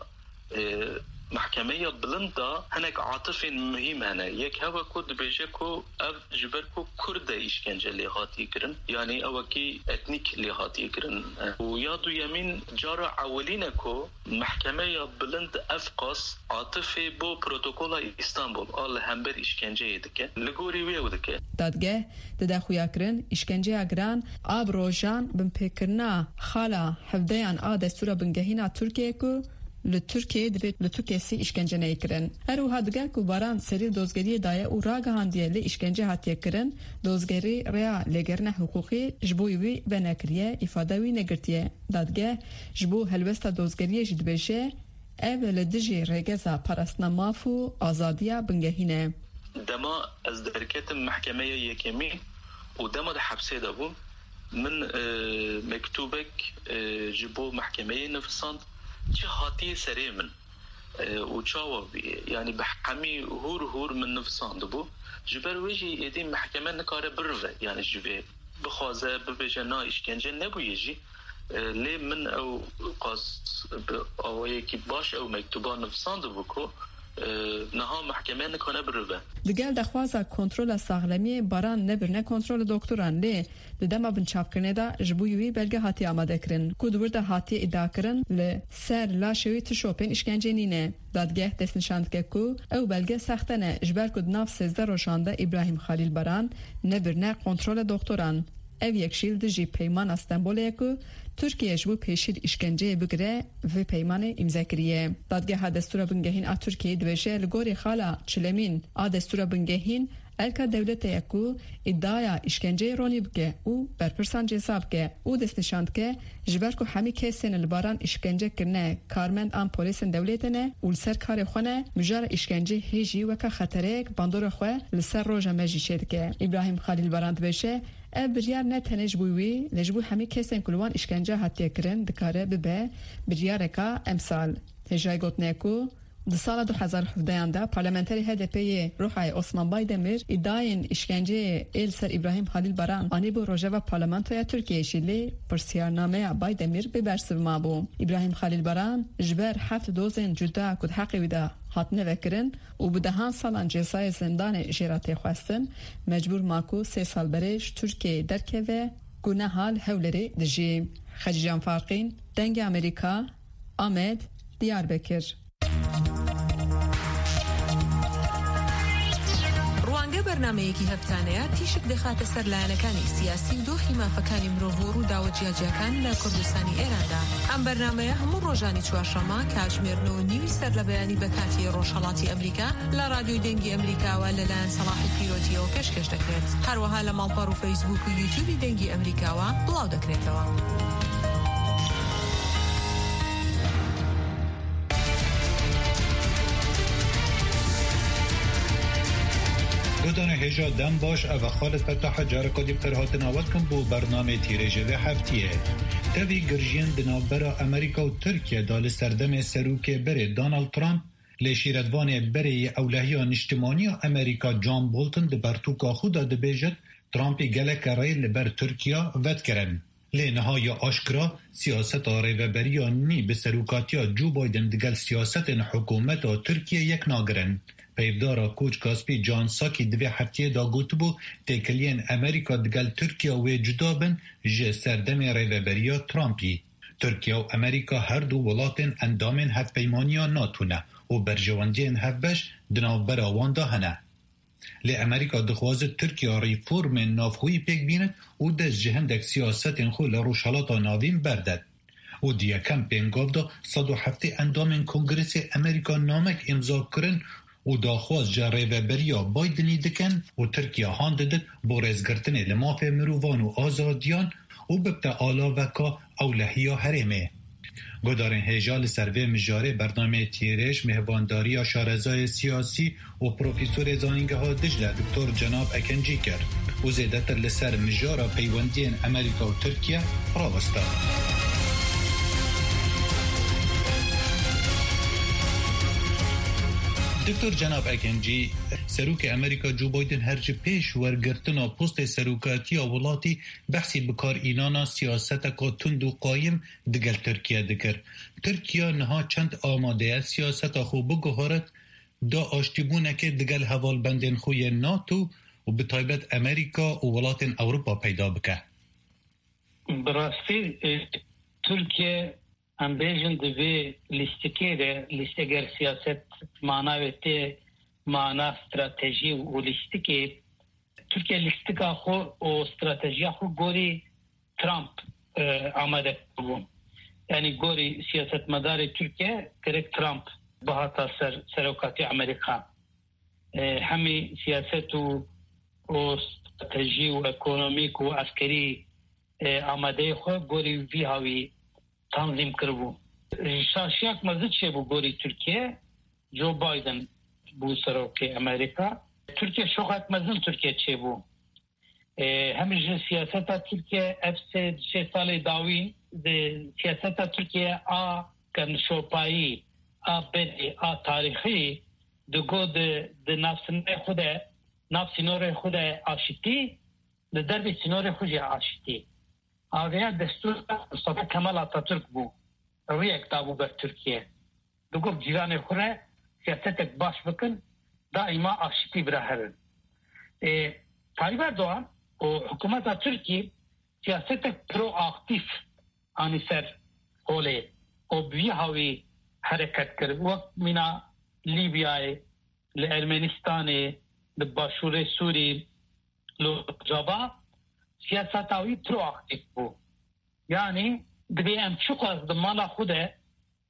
محکمه بلند دا هنک عاطفین مهم هنه یک هوا کو دبیجه کو اف جبر کو کرد işkence lihati kirin yani evaki etnik lihati kirin و یادو یمین جارا اولینه کو محکمه بلند افقاس عاطفی بو پروتوکولا İstanbul al hember işkence yedike ligori wewdike dadgeh de xuya kirin işkence agran ab rojan bin pekirna xala hevdeyan a destura bingehina Türkiye ku li Türkiye dibet li Türkiyesi işkence nekirin. Her uha diger ku Baran serî dozgeriye daye û ragahandiye li işkence hatiye kirin. Dozgerî rêya lêgerina hukukî ji bo wî venekiriye îfade wî negirtiye. Dadgeh ji bo helbesta dozgeriyê jî dibêje ev li dijî rêgeza parastina maf û azadiya bingehîne. Dema ez derketim mehkemeye yekemî û dema de hepsê de bûm min mektûbek ji bo mehkemeyê nivîsand çi hatiye serê min û çawa yani bi hemî hûr min nivîsandı bû ji ber wê jî êdî mehkeme nikare birive yani ji vê bixwaze bibêje na îşkence nebûye jî lê min ew qas bi awayekî baş ew mektuba nivîsandı bû ku niha mehkeme nikane birive. Digel dexwaza kontrola saxlemiyê Baran nebirne kontrola doktoran lê di dema binçavkirinê de ji bo wî belge hatiye amadekirin ku di wir de hatiye îdiakirin li ser laşê wî tişopên îşkence nîne. Dadgeh destnîşan dike ku ew belge sexte ne ji ber ku di nav 13 rojan de İbrahim Xelîl Baran nebirne kontrola doktoran. Ev yekşîl dijî peymana Stenbolê ku Türkiye ji bo pêşîr îşkenceyê bigire vê peymanê îmzekiriye. Dadgeha destûra bingehîn a Tirkiyeyê dibêje li gorî xala çilemîn a destûra bingehîn الکا دولت یکو ادعای اشکنجه رونی بکه او برپرسان جساب که او دست نشاند که جبر کو همی کسین الباران اشکنجه کرنه کارمند آن پلیس دولتنه و لسر کار خونه مجار اشکنجه هیجی وکا خطرک باندور خو لسر روزا مجی شد که ابراهیم خلیل باران بشه بریار نه تنش بوی لجبو همی کسین کلوان اشکنجه هاتیه کرن دکاره ببه بریار کا امسال هجای گوت نکو در سال 2017 دا پارلمانتری HDP روحای عثمان بایدمیر ادعاین اشکنجه سر ابراهیم خلیل باران آنی بو روژه و پارلمانتوی ترکیه شیلی پرسیارنامه بایدمیر ببرس ما بو ابراهیم خلیل باران جبر 7 دوزن جدا کد حقی ویدا هات نوکرن و بدهان سالان جزای زندان اجراتی خواستن مجبور ماکو 3 سال برش ترکیه درکه و گونه حال هولری دجی خجیجان فارقین دنگ امریکا آمد دیاربکر بەرنامەیەکی هەفتانەیە تیشک دەخاتە سەر لایەنەکانی سیاسی و دۆخی مافەکانی مرۆڤ و داوە جیاجیەکان لە کوردستانی ئێراندا. ئەم بەرنامەیە هەموو ڕۆژانی چوارشەممە کاتژمێرنەوە نیوی سەر لە بەیانی بە کاتی ڕۆژهەڵاتی ئەمریکا لە رادیۆی دەنگی ئەمریکاوە لەلایەن سەلاحی پیرۆتیەوە پێشکەش دەکرێت. هەروەها لە ماڵپەڕ و فەیسبوک و یوتیوبی دەنگی ئەمریکاوە بڵاو دەکرێتەوە. گودان هجا دم باش او خالد فتح جارکا دی قرهات ناوت کن بو برنامه تیرجه و هفتیه تاوی گرژین دنابرا امریکا و ترکیه دال سردم سروک بره دانالد ترامپ لشیردوان بره اولهیان اجتماعی امریکا جان بولتن دی برتوکا خودا دی بیجد ترامپی گلک رای لبر ترکیه ود کرن. لنهای آشکرا سیاست ریوبریا نی به سروکاتیا جو بایدن دگل سیاست حکومت ترکیه یک ناگرن. پیفدارا کوچ کاسپی جان ساکی دوی هفتیه دا گوت بو تکلین امریکا دگل ترکیه و جدابن جه سردم ریوبریا ترامپی. ترکیه و امریکا هر دو ولاتن اندامن هف پیمانیا ناتونه و برجواندین هف بش دناو برا واندا هنه. لی امریکا دخواز ترکیه ریفورم نافخوی پیک بیند و دست جهندک سیاست خو لروشالات ناوین بردد. و دیا کم پینگاف دا 107 اندام کنگرس امریکا نامک امضا کرن و داخواز جاره و بریا بایدنی دکن و ترکیه هانددد با رزگرتن لماف مروان و آزادیان و ببتا آلا وکا اولهیا حرمه. گدارن هجال سروه مجاره برنامه تیرش مهوانداری شارزای سیاسی و پروفیسور زانینگه ها دجله دکتر جناب اکنجی کرد و زیدتر لسر مجاره پیوندین امریکا و ترکیه راوسته. دکتر جناب اکنجی سروک امریکا جو بایدن هرچه پیش ورگرتنا پست سروکاتی ولاتی بحثی بکار اینانا سیاست که تند و قایم دگل ترکیه دکر. ترکیه نها چند آماده سیاست خو بگهارد دا آشتیبونه که دگل حوال بندن خوی ناتو و بطایبت امریکا و ولاتن اوروپا پیدا بکه. براستی ترکیه ام بیژن دوی لیستگر سیاست معناویتی معنا استراتژی و لیستکی ترکیه لیستکا خو و استراتژی خو گوری ترامپ آماده بوم یعنی گوری سیاست مدار ترکیه کرک ترامپ بهاتا سروکاتی امریکا همی سیاست و استراتژی و اکونومیک و عسکری آماده خو گوری وی هاوی تنظیم کربو. شاشیاک مزد شه بو گوری ترکیه جو بایدن بو سروکی امریکا. ترکیه شوقت مزن ترکیه چه بو. همیشه سیاست ترکیه افسه 6 سال داوین سیاست ترکیه آ کنشوپایی آ بدی آ تاریخی دگو ده نفس سینور خود آشتی ده درب سینور خود آشتی. آگه دستور مصطفی کمال آتاتürk بو روی اکتابو بر ترکیه دگو جیران خوره سیاستک باش بکن دائما آشتی براهرن طالب اردوغان و حکومت ترکی سیاستک پرو آکتیف آنی سر اوله و بی هاوی حرکت کرد وقت منا لیبیای لارمنستان لباشور سوری لجابا سیاستاوی پرواکتیف بو یعنی دبیم چوک از دمالا خوده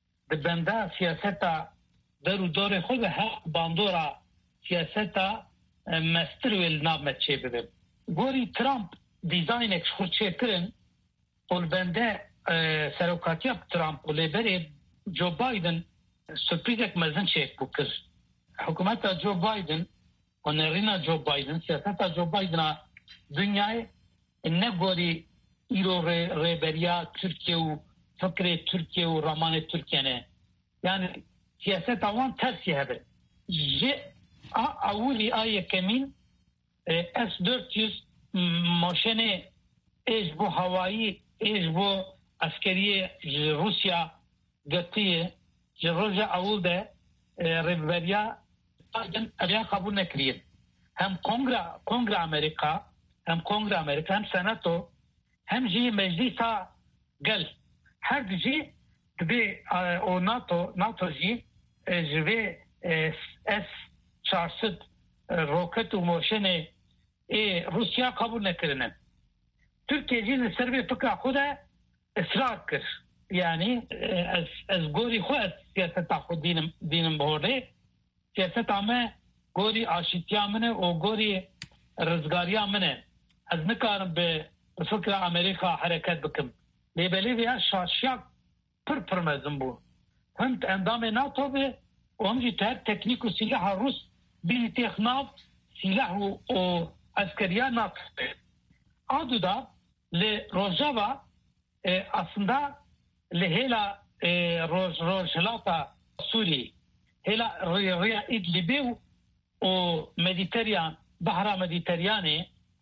دبنده سیاستا در و دور خود هر باندورا سیاستا مستر ویل نام چه بده گوری ترامپ دیزاینش خورچه کرن والبنده سروکاتیا ترامپ و لیبری جو بایدن سپریزک مزن شیک بکر حکومت جو بایدن و نرینا جو بایدن سیاست جو بایدن dünyayı ne gori iro reberiya Türkiye u fakre Türkiye u ramane Türkiye'ne yani siyaset avan tersi hebe je avuli ay kemin S-400 maşene eş bu havai eş bu askeriye Rusya gatiye je roja avulde reberiya araya kabul nekriye hem Kongre Amerika hem Kongre Amerika hem Senato hem ji meclisa gel her dizi de o NATO ji ve S-400 roket u moşene Rusya kabul nekirine Türkiye ji serbe fikra xuda ısrar kir yani ez gori xu siyaseta xu dinim borde siyaset ama gori aşitiya mine o gori rızgariya mine از نکارم به فکر امریکا حرکت بکم لیبلی ویا شاشیاک پر مزن بو هم اندام ناتو به و هم جی تکنیک و سلاح روس بی تخناف سلاح و askerya ناتو آدو دا لروجاوا aslında لهلا روجلاتا سوري هلا ريا إدلبي و مديتريان بحر مديترياني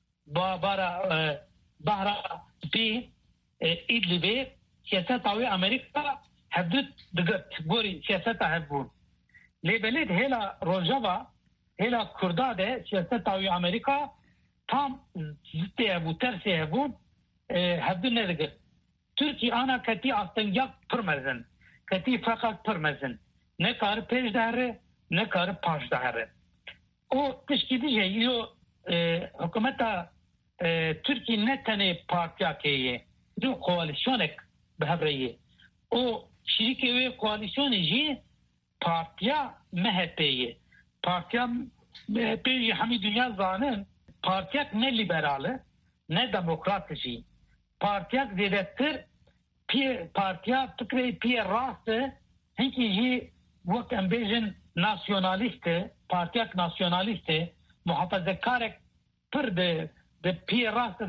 بحر بي إدلبي سياسات عوي أمريكا حدود دقت بوري سياسات هبون لبلد هلا روجاوا هلا كرداده سياسات عوي أمريكا tam zıttı bu tersi bu haddi nedir? Türkiye ana kati aslında pırmazın. Kati fakat pırmazın. Ne kar pejdahre ne kar pajdahre. O teşkili yo hükümeta Türkiye ne tane partiya kiye. Do koalisyonek behavriye. O şirike ve koalisyoneci partiya MHP'ye. Partiya MHP'yi hami dünya zanın partiyak ne liberalı ne demokratçı. Partiyak zedettir partiya fikri piye rastı hinki vakt embejin nasyonalisti partiyak nasyonalisti muhafazakarek pır de piye rastı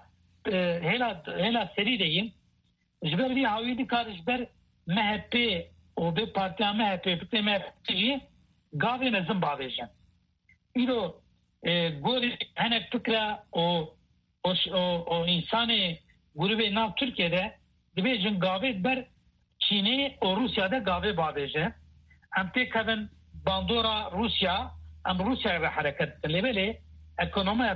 hela seri deyim. Jber bir havidi kar jber MHP o bir partiya MHP fikri MHP'yi gavi mezim bağlayacağım. İdo gori henek fikra o insanı grubu nav Türkiye'de dibecin gavet ber Çin'e o Rusya'da gavet bağlayacak. Hem tekrar bandora Rusya hem Rusya'ya hareket edilmeli. Ekonomiya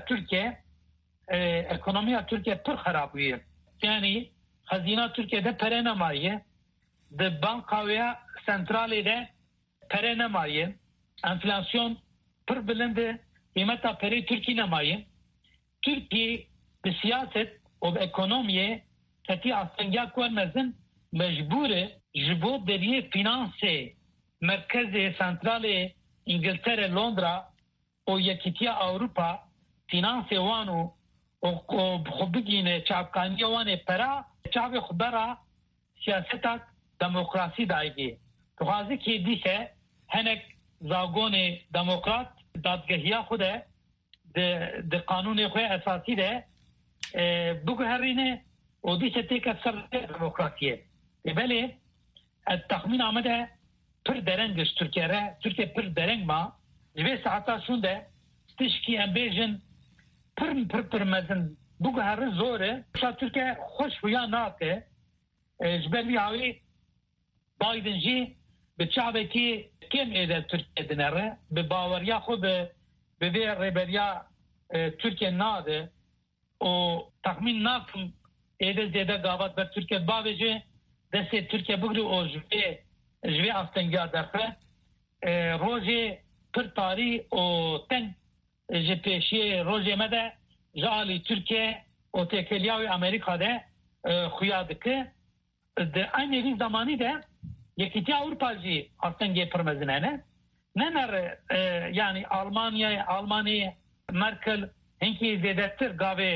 Türkiye pır harabıyor. Yani hazine Türkiye'de perenemayı de bankaya sentralide perenemayı enflasyon pır bilindi kıymeta peri Türkiye nemayı Türkiye bir siyaset o ekonomiye kati aslında koymazın mecburi jibo deriye finanse merkezi sentrale İngiltere Londra o yakitiya Avrupa finanse vanu o xubigine çapkaniye vane para çabe xubara siyaseta demokrasi daigi tuhazi ki dise henek zagone demokrat دادگاهیا خود ده قانون خود اساسی ده بگهرینه و دیشه تیک اثر دموکراسیه بله التخمین آمده پر درنگش Türkiye پر درنگ ما جوه ساعتا شونده تشکی امبیجن پر مزن بگهر زوره شا Türkiye خوش ویا ناکه جبلی هاوی بایدن جی به شعبی که کم ایده ترکیه دنره به باوریا خود به ریبریا ترکیه ناده و تخمین ناکم ایده زیده گاوات بر ترکیه باویجه دست ترکیه بگری و جوی آستنگیا درفه روژه پر تاری و تن جه پیشی روژه مده جالی ترکیه و تکلیاوی امریکا ده خویاده که ده اینی زمانی ده یکیتی Avrupacı aslında pırmazınene ننر يعني ألمانيا مركل هنكي زيادتر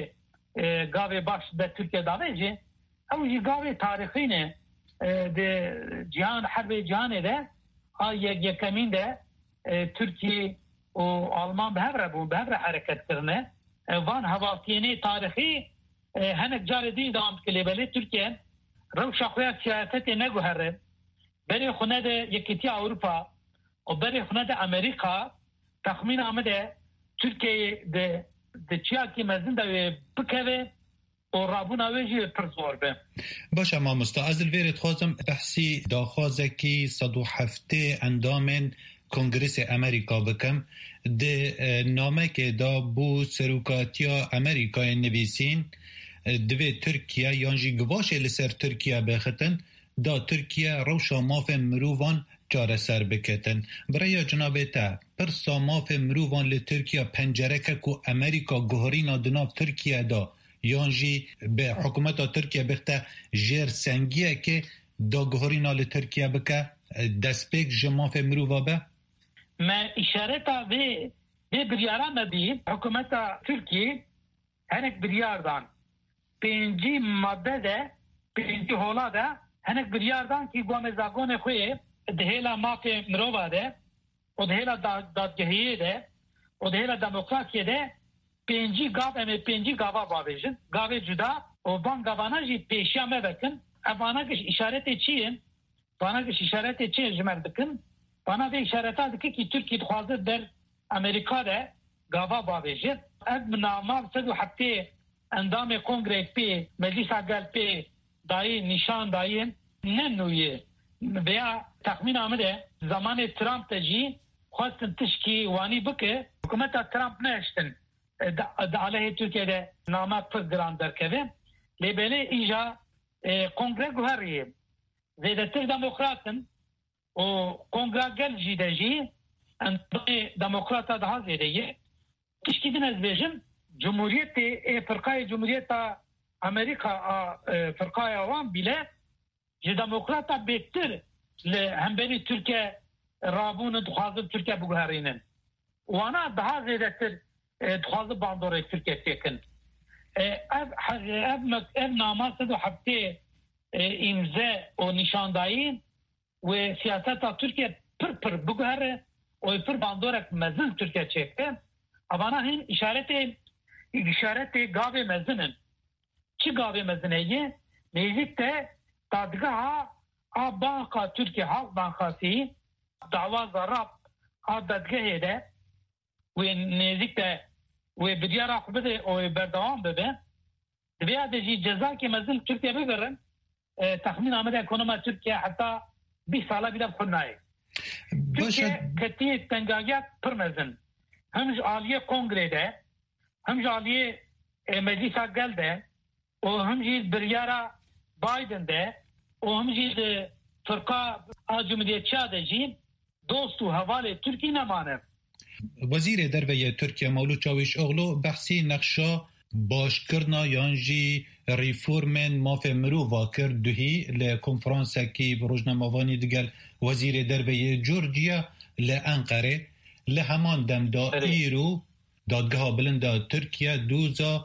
قاوي باش دا تركيا داويجي او قاوي تاريخينه ده جهان حرب جهان ده يكمين ده تركيا و ألمان بهبره حركت کرنه وان هواتيني تاريخي هنك جاردي دام كليبالي تركيا رو شاقويا سياسته نگو هره بري خونه ده يكتي أوروبا و بري خونه ده أمريكا تخمين آمده تركيا ده چیا که مزن ده بکوه و رابون آویجی پرزور به باشه ما مستعزل ویرد خوازم بحثی داخوازه که 107 اندام کنگرس امریکا بکم ده نامه که دا بو سروکاتیا امریکای نویسین دوی ترکیه یانجی گواشه لسر ترکیه بختن دا ترکیه روشا ماف مروفان چاره سر بکتن برای جناب تا پرسا ماف مروفان لترکیه پنجره که امریکا گوهرینا دناف ترکیه دا یانجی به حکومت ترکیه بخته جیر سنگیه که دا گوهرینا لترکیه بکه دست بک جماف مروفا به ما اشارتا به بریاران ندید حکومت ترکیه هنک بریاردان پنجی ماده ده پنجی حولا ده هنک بریاردان که گوامزاگون خوی دهیلا ماف مروفا ده و دهیلا دادگهیه ده و دهیلا دموکراتیه ده پنجی گاوا باویجن گاوی جدا و بان گاوانا جی پیشیامه بکن افانا کش اشارت چیه بانا کش اشارت چیه جمر دکن بانا ده اشارتا دکی که ترکی دخوازه در امریکا ده گاوا باویجن اد منامار سدو حتی اندام کنگره پی مجلس اقل پی دایی نشان دایی ننویه ویا تخمین آمده زمان ترامپ تجی خواستن تشکی وانی بکه حکومت ترامپ نشتن علیه ترکیه ده نامه پر گران درکوه لیباله ایجا کنگره گوهریه زیدتر دموکراتن و کنگره گل جیده جی اندام دموکراتا daha زیده تشکیدن از بیجن جمهوریت فرقای جمهوریت امریکا فرقای اوان بیله جی دموکراتا بهتر همبری ترکیه رابون دخوازم ترکیه بگوهرینن وانا daha زیدتر دخوازم باندوره ترکیه تکن اب نامه سدو حبته امزه و نشاندهی و سیاست ترکیه پر بگوهره و پر باندوره مزن ترکیه چکه اوانا هین اشارت گاوه مزنن چی گاوه مزنه یه نزدیک ته دادگاه بانکا ترکیه halk bankası dava zarab دادگاه ده و نزدیک ته و بدیار آخبه و بردوام ببه دبیا دجی جزا که مزن ترکیه ببرن تخمین آمده اکنوما ترکیه حتی 20 ساله بیده بخوننایی ترکیه کتی تنگاگیت پر مزن همش آلیه کنگره ده همش آلیه مجلس اقل ده و همش بریارا بایدن ده و همش فرقا جمهوریت چاده جی دوست و حوال ترکی نمانه وزیر درویه ترکیه مولود چاوش اغلو بحثی نقشا باشکرنا یانجی ریفورمن ماف مروفا کرد دوهی لکنفرانسا کی بروجناموانی دگل وزیر درویه جورجیا لانقره لهمان دم دا ایرو دادگاه بلند ترکیه دوزا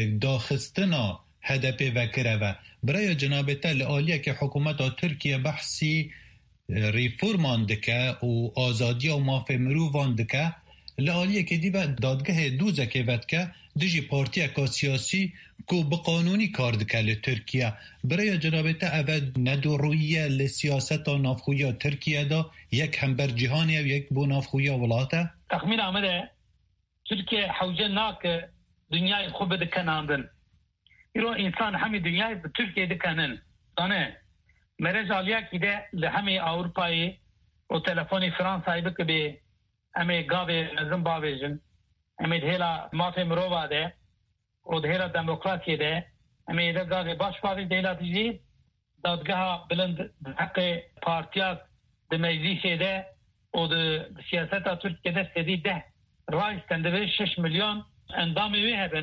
داخستنا هدف وکره و برای جنابتا لآلیه که حکومت ترکیه بحثی ریفورمان دکه و آزادی و ماف مروفان دکه لآلیه که دیبه دادگاه دوزه که ود که دیجی پارتی اکا سیاسی که بقانونی کار دکه لترکیه برای جنابتا اول ندرویه لسیاست و نافخویه ترکیه دا یک هم بر جهانی و یک بو نافخویه ولاته تخمین آمده ترکیه حوجه ناک دنیای خوب دکناندن ایرو انسان همی دنیای ترکیه دکنن دانه مرز آلیا که ده لهمی اوروپایی و تلفونی فرانسایی بکه به امی گاوه نظم باویجن امی دهیلا مافی مروبا ده و دهیلا دموکراسی ده امی ده گاوه باش باویج دهیلا دیجی دادگاه بلند حق پارتیاز ده مجلیسی ده و ده سیاستا ترکیه ده سدی ده رایز تنده 6 میلیون اندامی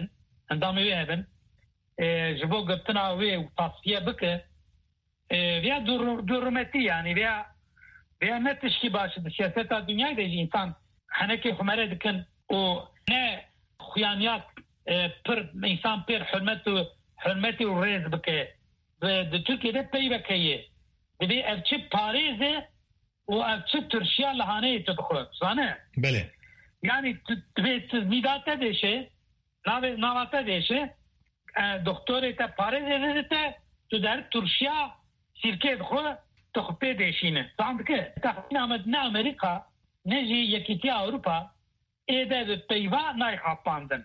وی هبن جبو گفتنا وی و تصفیه بکه ویا دورمتی یعنی ویا نه تشکی باشه سیاست دنیای ده انسان حنکه خمره دکن و نه خیانیات پر انسان پر حرمت و ریز بکه و ترکیه ده پی بکیه دبی افچه پاریزه و افچه ترشیا لحانه تدخل سانه بله یعنی دبی میداته دیشه نواته دیشه دکتوری تا پاریزه ده تو در ترشیا سیرکه دخل تخپی دیشینه سانده که تخمین آمد نه امریکا نجی یکیتی اوروپا ایده به پیوا نای خواپاندن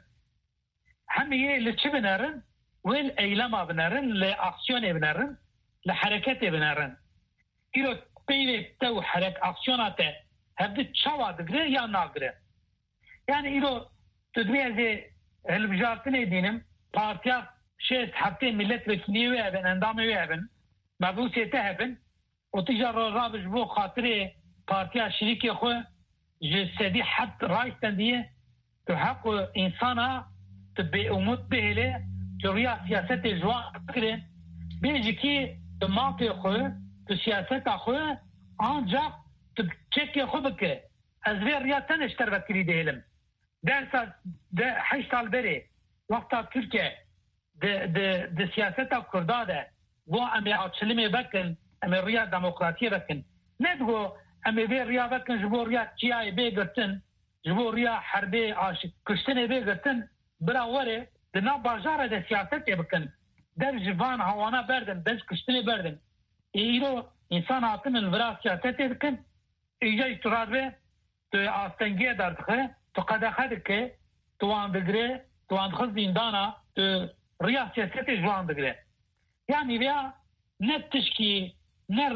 همه لچه بنارن ویل ایلام بنارن لأکسیون بنارن لحرکت بنارن ایرو پیوه تو حرک اکسیونات هفته چاوا دگره یا ناگره یعنی ایرو تدویه هلبجارتنه دینم پارتیا شیست هفته ملت وکیلیوی هبن انداموی هبن مبوسیته هبن و تجار رابش بو خاطره پارتیا شریکی خواه جسدی حد رایستن دیه تو حق انسانا به امود بهله تو ریا سیاست جوان کرن بیجی که تو ماتی خواه تو سیاست خواه آنجا تو چکی خواه بکه از وی ریا تنشتر وکری دیلم ده 8 سال بره وقتا ترکیه ده سیاست کرداده و امی آتشلمی بکن امی ریا دموکراتی بکن ندگو امی بی ریا بکن جبو ریا چیای بگرتن جبو ریا حربی عاشق کشتنی بگرتن برا وره دنا باجار ده سیاست بکن در جوان هوانا بردن دنج کشتنی بردن ایرو انسان آتن الورا سیاست بکن ایجا اشتراد به تو آستنگی دردخه تو قدخه دکه تو آن بگره تو آن خز دیندانا تو ریا سیاست جوان بگره یعنی بیا نتشکی نه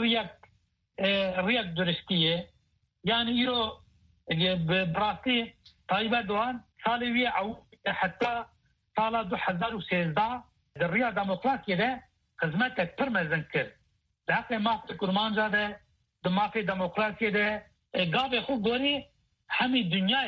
ریاک درستیه یعنی ایرو براستی طایبه دوان سالی وی او حتی سال 2013 در ریا دموکراسی ده خدمتک پر مزن کرد لحقه مافی کرمانجا ده مافی دموکراسی ده گاب خوب گوری همی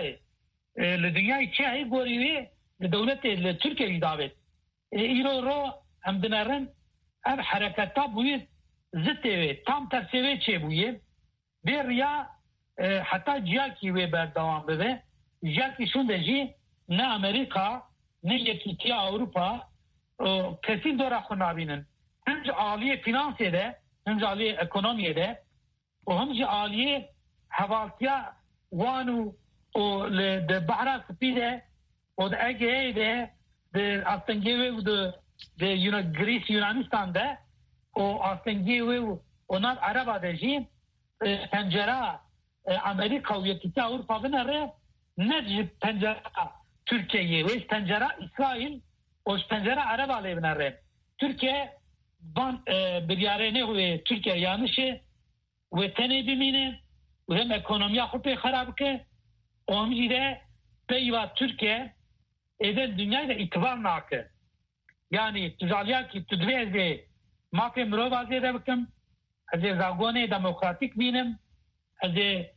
دنیای چه هی گوری وی لدولت لترکیه داوید ایرو رو هم دنرن اب حرکتا بوید زتوی tam tersi چه بویه bir ریا hatta جاکی وی بردوام بده جاکی شونده جی نه امریکا نه یکیتی اوروپا کسی دورا خونابینن همج عالی فینانسی ده همج عالی اکونومی ده و همج عالی حوالتیا وانو و ده بحرا سپیده و ده اگه ده ده استنگیوی و ده گریس یونانستان ده و آستنگی و اونات عربا دجی پنجره امریکا و یکیتا اروپا بنره نج پنجره ترکیه و پنجره اسرائیل و پنجره عربا لی بنره ترکیه بان بریاره نه و ترکیه یانشه و تنه بمینه و هم اکونومیا خود خراب که و هم جیده پیوا ترکیه ایدن دنیای ده اتبار ناکه یعنی تجالیا کی تدویزه مافی مرو وازیده بکم از زاگونه دموکراتیک بینم از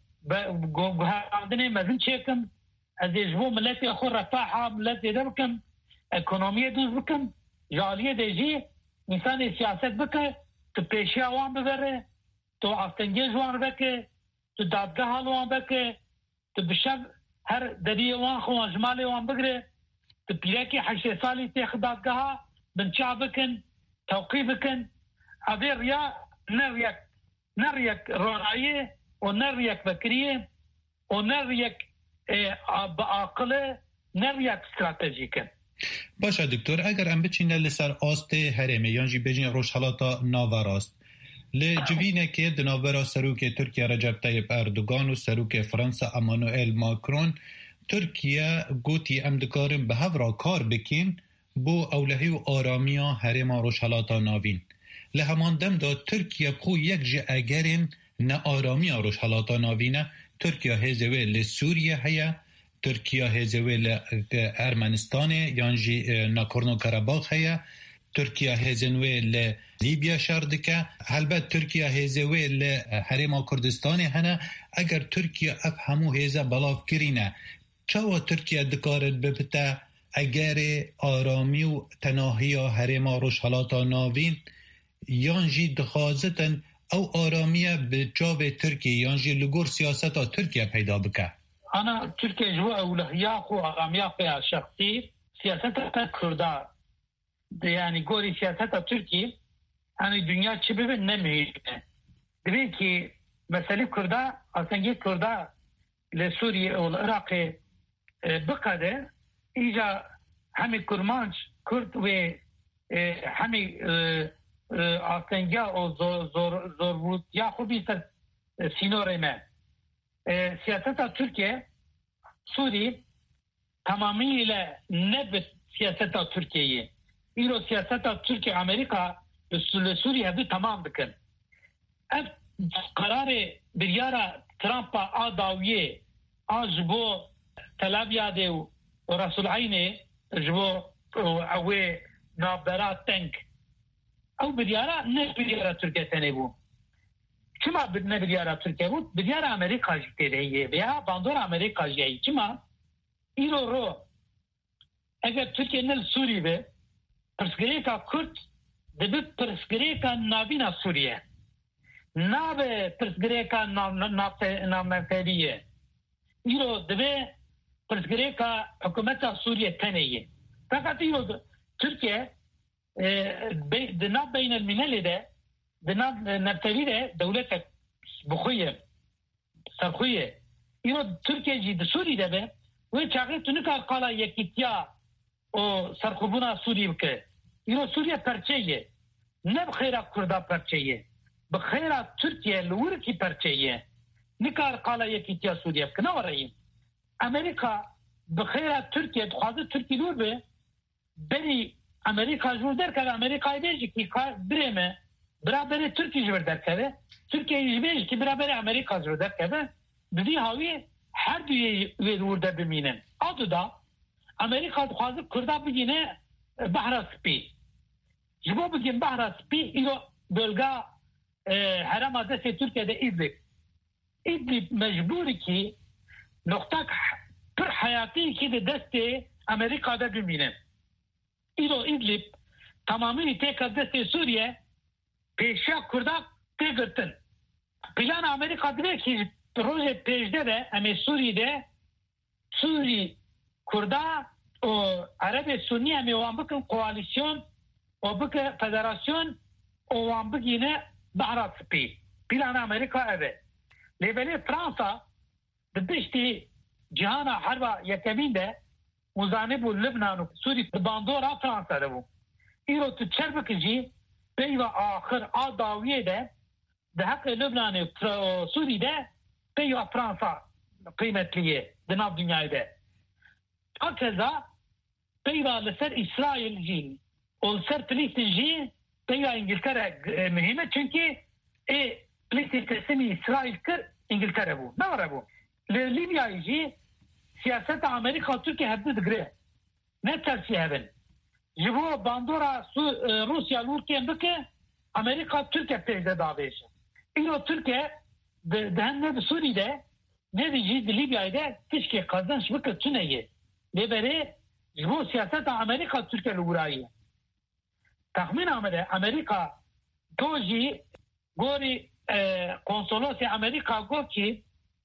گوهاندنه مزن چیکم از جبو ملتی اخو رفاحا ملت دیده بکم اکونومی دوز بکم جالیه دیجی انسان سیاست بکه تو پیشی آوان ببره تو آستنگی جوان بکه تو دادگاه آوان بکه تو بشب هر دری وان خوان جمالی وان بگره تو پیرکی 8 سالی تیخ دادگاه بنچا بکن توقيف كان هذه رياء نريك رعاية ونريك بكرية ونريك بعقله نريك استراتيجية. باشه دکتر اگر ام بچینه لسر آست هرمه یانجی بجین روشحالاتا ناوراست لجوینه که دناورا سروک ترکیه رجب طیب اردوگان و سروک فرانسا امانوئل ماکرون ترکیه گوتی ام دکارم به هفرا کار بکین بو اولهی و آرامیا هرما روشحالاتا ناوین لهمان دم دا ترکیه قو یک جه اگرین نه آرامیا روشحالاتا ناوینه ترکیه هزوه لسوریه هیا ترکیه هزوه لارمنستان یانجی ناکورنو کراباخ هیا ترکیه هزنوه للیبیا شاردکه البته ترکیه هزوه لحرما کردستان هنه اگر ترکیه اف همو هزه بلاف کرینه چاوا ترکیه دکارد ببته اگر آرامی و تناهی حرما روشحالاتا ناوین یانجی دخوازتن او آرامیه به جاوه ترکیه یانجی لگور سیاستا ترکیه پیدا بکه؟ انا ترکیه جو اولویت خو آرامیه خو شخصی سیاستا کرده یعنی گوری سیاستا ترکیه hani dünya çibi nemiyor. Demek ki mesele Kürda aslında Kürda ile Suriye ve Irak'ı bıkadı. İca hemi Kurmanç, Kürt ve hemi aslında o zorluk ya kubisar sinoreme. Siyaseta Türkiye Suriye tamamıyla nebet siyaseta Türkiye'yi. İro siyaseta Türkiye Amerika Suriye hadi tamam bakın. Ev kararı bir yara Trump'a adaviye ajbo Tel Aviv'de o Rasul Ayni ajbo ve nabera tank. Ev bir yara ne bir yara Türkiye'de bu. Kima bir ne bir yara Türkiye bu? Bir yara Amerika jiteye veya bandor Amerika jiteye. Kima? İro eğer Türkiye'nin Suriye Persgreka Kürt دبی پرسگریکا نابینا سوریه نابه پرسگریکا نامنفریه ایرو دبی پرسگریکا حکومت سوریه تنیه فقط ایرو ترکیه دناب بین الملل ده دناب نفتری ده دولت بخویه سرخویه ایرو ترکیه جی ده سوری ده به و چاقی تونکار قالا یکیتیا o سرخوبونا سوری بکه ایرو سوریه پرچهیه نه بخیره کرده پرچهیه بخیره ترکیه لورکی پرچهیه نکار قالا یکی تیا سوریه بکنه وراییم امریکا بخیره ترکیه دخوازه ترکی لور به بری امریکا جور در کرده امریکای بیجی که برمه برابر ترکی جور در کرده ترکیه بیجی که برابر امریکا جور در کرده بدی هاوی هر دوی لور در بمینن آدو دا امریکا دخوازه کرده بگینه بحر سپی جبو بگیم بحر سپی اینو بلگا حرم دست ترکیه İdlib mecburi ki nokta per hayati ki de deste Amerika'da bimine. İdlib tamamını tekrar deste Suriye peşa kurda tegirtin. Plan Amerika diyor ki proje pejde de ama Suriye'de Suriye kurda o Arabi Sunni ama o ambıkın koalisyon o ambıkın federasyon o ambık yine Bahrat Spi. Plan Amerika evet. Lebeli Fransa بدشتي جهانا حربا يكمين ده مزانبو لبنان وسوري باندورا فرنسا ده إيرو تتشربك جي بيوا آخر آداوية ده حق لبنان وسوري ده بيوا فرنسا قيمة ليه ده ناف دنيا ده هكذا بيوا لسر إسرائيل جي ولسر فلسطين جي بيوا إنجلترا مهمة çünkü فلسطين تسمي إسرائيل كر إنجلترا بو نورا بو لليبيا يجي سياسة أمريكا وتركيا هدد قريه نترسي هبن جبو باندورا روسيا لوركيا بك أمريكا وتركيا بيجده دابيش إنو تركيا دهن نب سوري ده نبي جيد ليبيا ده تشكي قزنش بك تنية لبري جبو سياسة أمريكا وتركيا لورائية تخمين أمريكا توجي قوري konsolosya Amerika go ki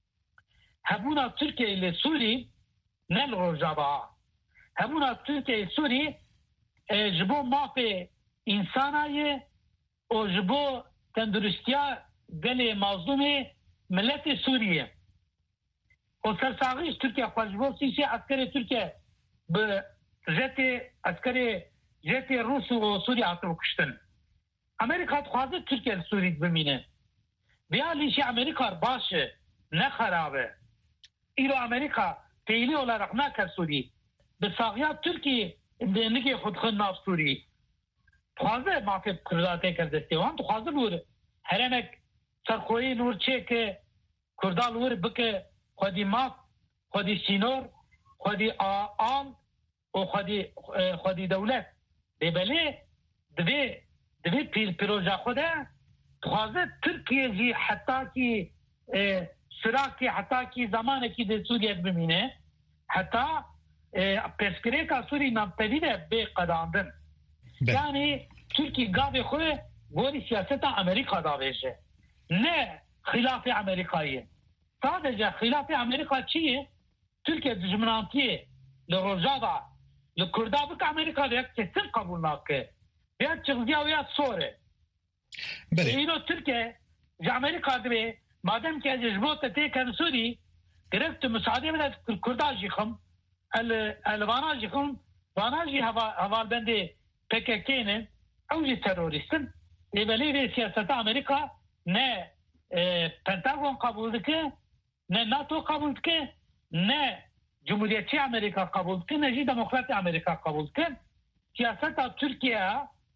hebuna Türkiye ile Suriye nel rojaba hebuna Türkiye Suriye jibo mafe insanayı o jibo tenduristiya gele mazlume milleti Suriye o sersagiş Türkiye jibo sisi askeri Türkiye be jeti askeri jeti Rus o Suriye atı kuştun Amerika khazı Türkiye Suriye bimine Biyalişi Amerika başı ne harabe. İro Amerika teyli olarak ne kar Suriye. Besağıya Türkiye denigi khudkhun naf Suriye. Tuhaze mafif kırdate kardeste wan tuhaze bur heremek sarkoyi nur çeke kurdal vur bike khodi maf khodi sinor khodi am o khodi devlet debele dve proje khoda تخوازه ترکیه جی حتی کی سراکی حتی کی زمانه کی ده سوریت بمینه حتی پسکره که سوری نمپدیده به قداندن یعنی ترکی گاوی خوی گوری سیاست امریکا داویشه ne hilaf-ı Amerika'yı. Sadece hilaf-ı Amerika çiğ Türkiye düşmanantiye le Rojava le Kurdabık Amerika'da yak kesin kabul nakı. Ya çıkziya veya sonra. İno Türkiye Amerika'da ve madem ki acizbot teken Suri gerek müsaade bile Kurdajıkım el-Vanajıkım Vanajı havalbendi PKK'nin avcı teröristin evveli ve siyaseti Amerika ne Pentagon kabul ki ne NATO kabul ki ne Cumhuriyetçi Amerika kabul ki ne Demokrat Amerika kabul ki siyaseti Türkiye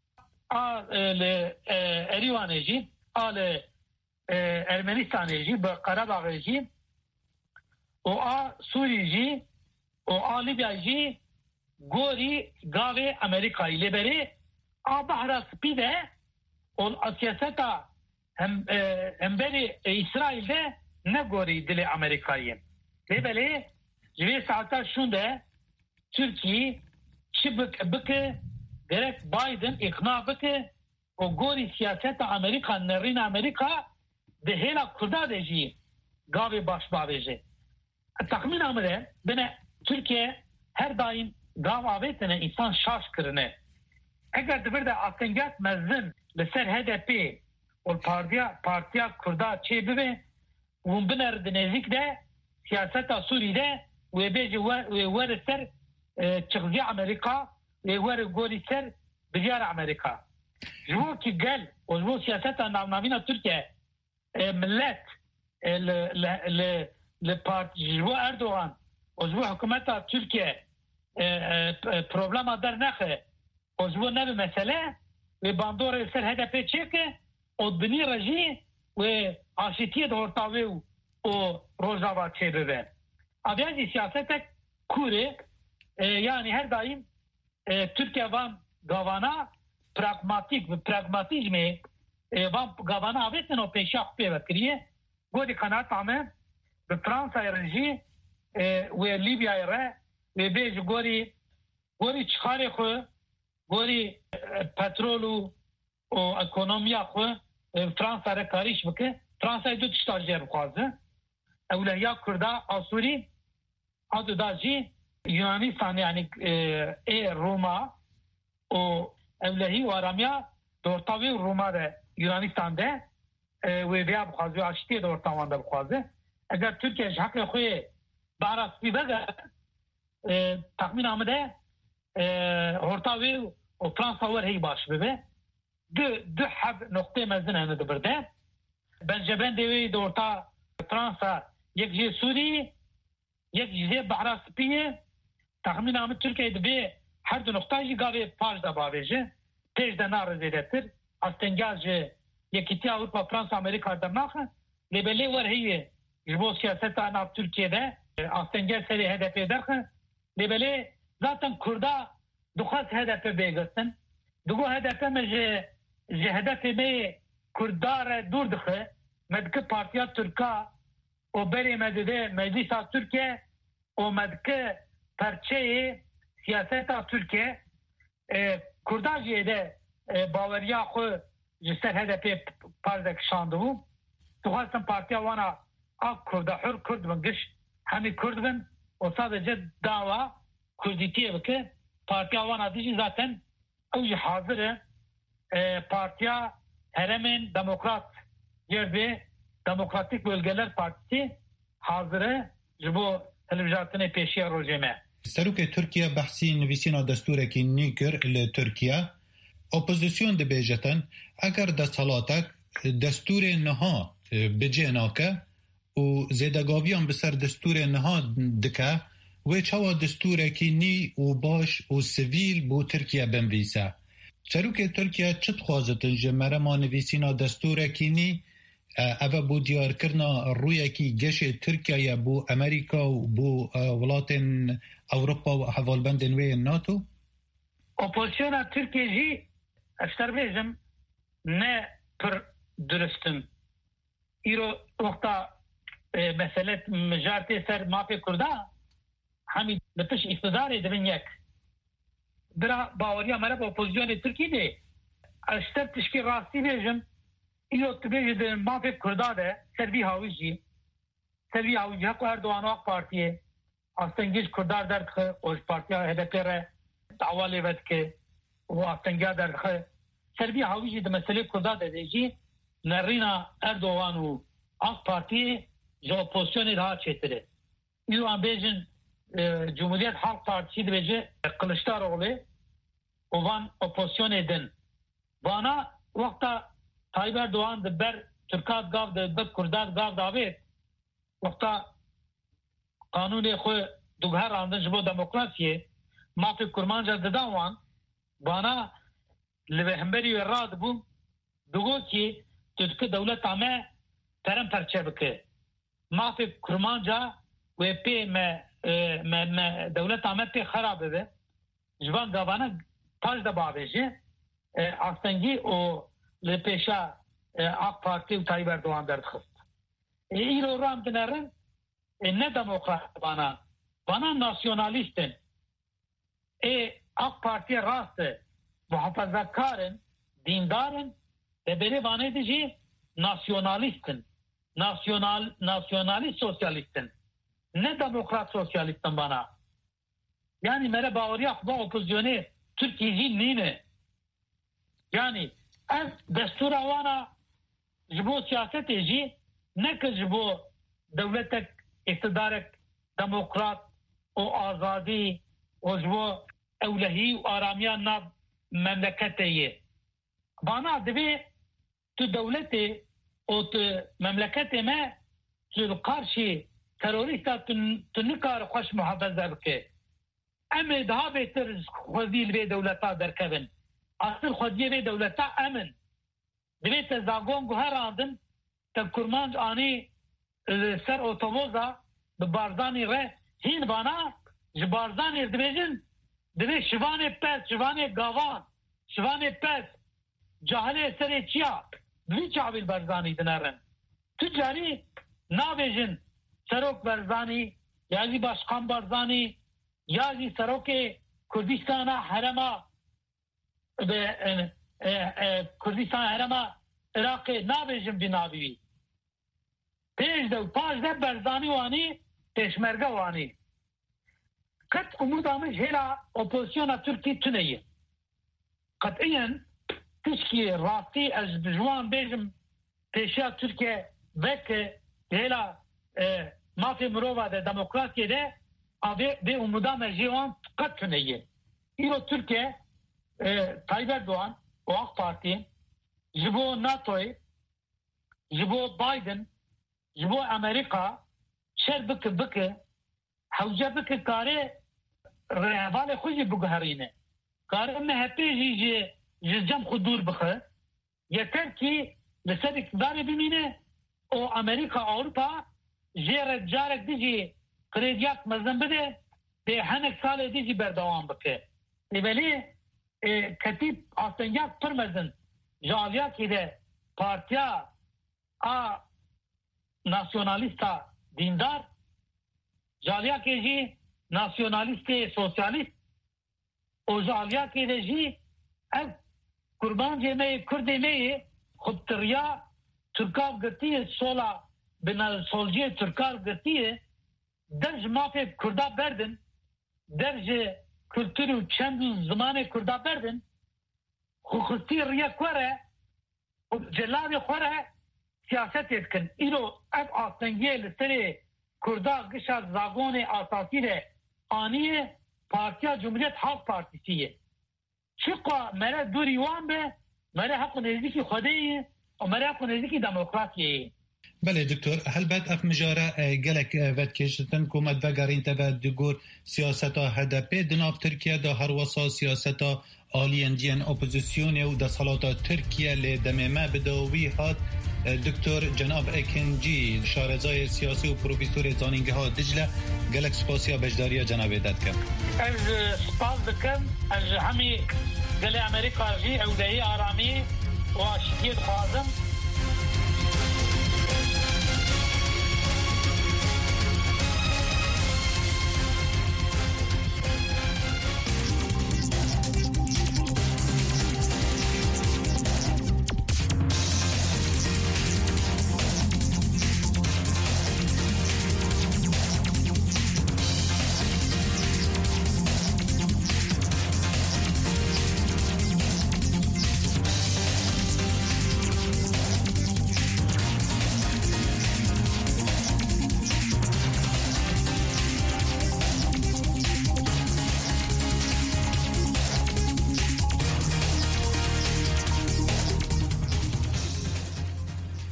Erivaneci Ermenistaneci Karabağ'ci o Suriye'ci o Libya'ci Gori Gave Amerika'yı liberi Bahra Spide o siyaseta hem beri İsrail'de ne gori dili Amerika'yı. Liberi ve saata şunda Türkiye çıbık gerek Biden ikna bıkı o gori siyaseta Amerika nerin Amerika de hela Kurdadeci Gave başbaveci. Tahmin amire bana Türkiye her daim gav avetine insan şaş kırını. Eğer de bir de aklıncat mezzin leser HDP o partiya Kurda çebi ve bunlar denezik de siyaseta Suriye'de ve beci ve ser çıkıcı Amerika ve gori ser bilyar Amerika. Jvo ki gel o jvo siyaseta navnavina Türkiye millet le parti jvo Erdoğan o jvo hükümeta Türkiye problema der nexe o jvo nevi mesele ve bandore ser HDP çeke o bini raji ve aşitiye de ortağı o Rojava çebibe. Abiyazi siyasete kure yani her daim Türkiye van gavana pragmatik ve pragmatizmi van gavana avetin o peşak pevekriye godi kanat ame ve Fransa raji ve Libya re ve bej gori çıkare xo gori petrolu o ekonomiya xo Fransa re kariş bike Fransa'yı dört stajyer bukazı evliya Kurda Asuri adı da ji Yunanistan yani Roma o evliya ve Aramya dortavi Roma de Yunanistan'da ve veya bukazı açtığı da ortamında bukazı eğer Türkiye hakkı xoye baras bir bege tahmin amede ortavi o Fransa var hey baş bebe dü hab nokta mezin hani de berde bence ben de orta Fransa yek je Suriye yek je Bahra Spiye tahmin amede Türkiye'de bir her de noktayı gavi pajda bağveje tejde narız edetir astengazı yekiti Avrupa Fransa Amerika'da nakı lebeli var hey jbo siyaseta nav Türkiye'de astengaz seri HDP derken lebeli zaten Kurda duhas HDP beygısın dugu HDP mece HDP me Kurdar dur dıkı medki partiya Türka o beri medide meclisa Türkiye o medki parçayı siyaseta Türkiye Kurdajiye'de bavariya xo jister HDP pardak şandı bu duhasın partiya vana ak Kurda hür Kurd bingış hani Kurdun o sadece dava Kurditiye baki partiya vana dici zaten o hazırı partiya Heremin Demokrat yerde Demokratik Bölgeler Partisi hazırı bu televizyatını peşiye rojeme. Serokê Tirkiye behsî nivîsîna destûrekî nî kir li Tirkiye. Opozisyon dibêjetin eger desthilatek destûrê niha bicê nake û zêdegaviyan bi ser destûrê niha dike wê çawa destûrekî nî û baş û sivîl bû Tirkiye binivîse. Serokê Tirkiye çi dixwazitin ji merema nivîsîna destûrekî nî ev bû diyarkirina rûyekî geşê Tirkiye bû Amerîka û bû welatên Ewropa û hevalbendên wê yên NATO? Opozisyona Tirkiye jî eşterbêjim ne pir duristin. îro wexta meselet mijartê ser mafê Kurda hemî li piş îktidarê dibin yek. Bira baweriya me re bi opozisyonê Tirkiyê de eşter tişkî rastî bêjim ایو تبیجد مافی کرداده سروی هاویجی حق اردوان آق پارتیه آستنگیش کردار درخه اوش پارتیا هدفی ره دعوالی ود که و آستنگیا درخه سروی هاویجی ده مسئله کرداده دیجی نرینا اردوان و آق پارتیه جو اپوزیسیونی رها چیتره ایو هم بیجن جمهوریت حق پارتیه دیجه قلشتاروغلی و وان اپوزیسیونی دن وانا وقتا طایب اردوان ده بر ترکات گاو ده بر کردات گاو داوید وقتا قانون خو دوغه راندن جبو دموکراسیه مافی کرمانجا دداوان وانا لبهمبری و راد بوم دوگو کی ترک دولت آمه ترم پرچه بکه مافی کرمانجا و پی دولت آمه پی خرابه به جوان گاوانا پاش دبابیجه آستنگی و لپیشا آق پارتی و طایب اردوان درد خست ایرو رام دنرن نه دموکرات بانا ناسیونالیستن آق پارتی راست محافظت کارن دیندارن به بری وانه دیجی ناسیونالیستن ناسیونالیست سوسیالیستن نه دموکرات سوسیالیستن بانا یعنی میره باوری اخبا اپوزیونه ترکیزی نینه یعنی از دستور اوانا جبو سیاست جی نکه جبو دولتک اقتدارک دموکرات و آزادی و جبو اولهی و آرامیان ناب مملکتیه بانا دوی تو دولتی و تو مملکت ما تو قارشی تروریستا تو نکار خوش محافظه بکه اما ده بهتر خودی لبی دولتا درکبن اصل خودی لبی دولتا امن دوی تزاگون گوه راندن تا کرمانج آنی سر اوتوبوزا ببارزانی ره هین بانا جبارزانی دویجن دوی شوان پس شوان گاوان شوان پس جاهل سر چیا دوی چاویل برزانی دنرن تو جاری ناویجن سروک برزانی یازی باشقان برزانی یازی سروک کردستان حرما کردستان حرما عراق ناویجن بناوی پیش دو پاش ده برزانی وانی پیشمرگه وانی قط امود آمش هلا اپوزیسیون ترکی تنیه قطعا تشکی راستی از جوان بیجم پیشا ترکیه وکه هلا مافی مروفا ده دموکراسی ده به امودا مجیوان قط تنیه ایرو ترکیه طایب اردوان و آق پارتی جبو ناتوی جبو بایدن جبو امریکا شر بک حوجه بک کاره رهوال خوشی بگهرینه کاره مهپی جی جم خود دور بخه یکر کی لسر اقتدار بمینه او امریکا اوروپا جیر جارک دیجی قریدیات مزن بده به هنک سال دیجی بردوام بکه ولی کتیب آسنگیات پر مزن جالیا کی ده پارتیا ناسیونالیستا دیندار جالیا کی جی ناسیونالیست سوسیالیست و جالیا کی ده جی از قربان جمعه کرده میه خود تریا ترکاو گرتیه سولا بنا سولجی ترکاو گرتیه درج مافی کرده بردن درج کلتور و چند زمان کرده بردن خوخستی ریا کوره و جلال خوره سیاست etkin. ایرو اب آسنگی لسری کرده گشت زاگون اساسی ده آنیه پارتیا جمهوریت حق پارتیسیه چقا مره دوری وان به مره حق نزدیکی خودیه و مره حق نزدیکی دموکراسیه بله دکتر هل بعد اف مجاره گلک ود کشتن کومت وگرین تبد دگور سیاستا هدپی دناب ترکیه دا هر وسا سیاستا آلیندین اپوزیسیون و دا صلاتا ترکیه لدمه بدوی هات دکتر جناب اکنجی شارزای سیاسی و پروفیسور زانینگه ها دجله گلک سپاسیا بجداریا جناب داد کم از سپاس دکم از همی گل امریکا جی او دهی آرامی و شکیت خوازم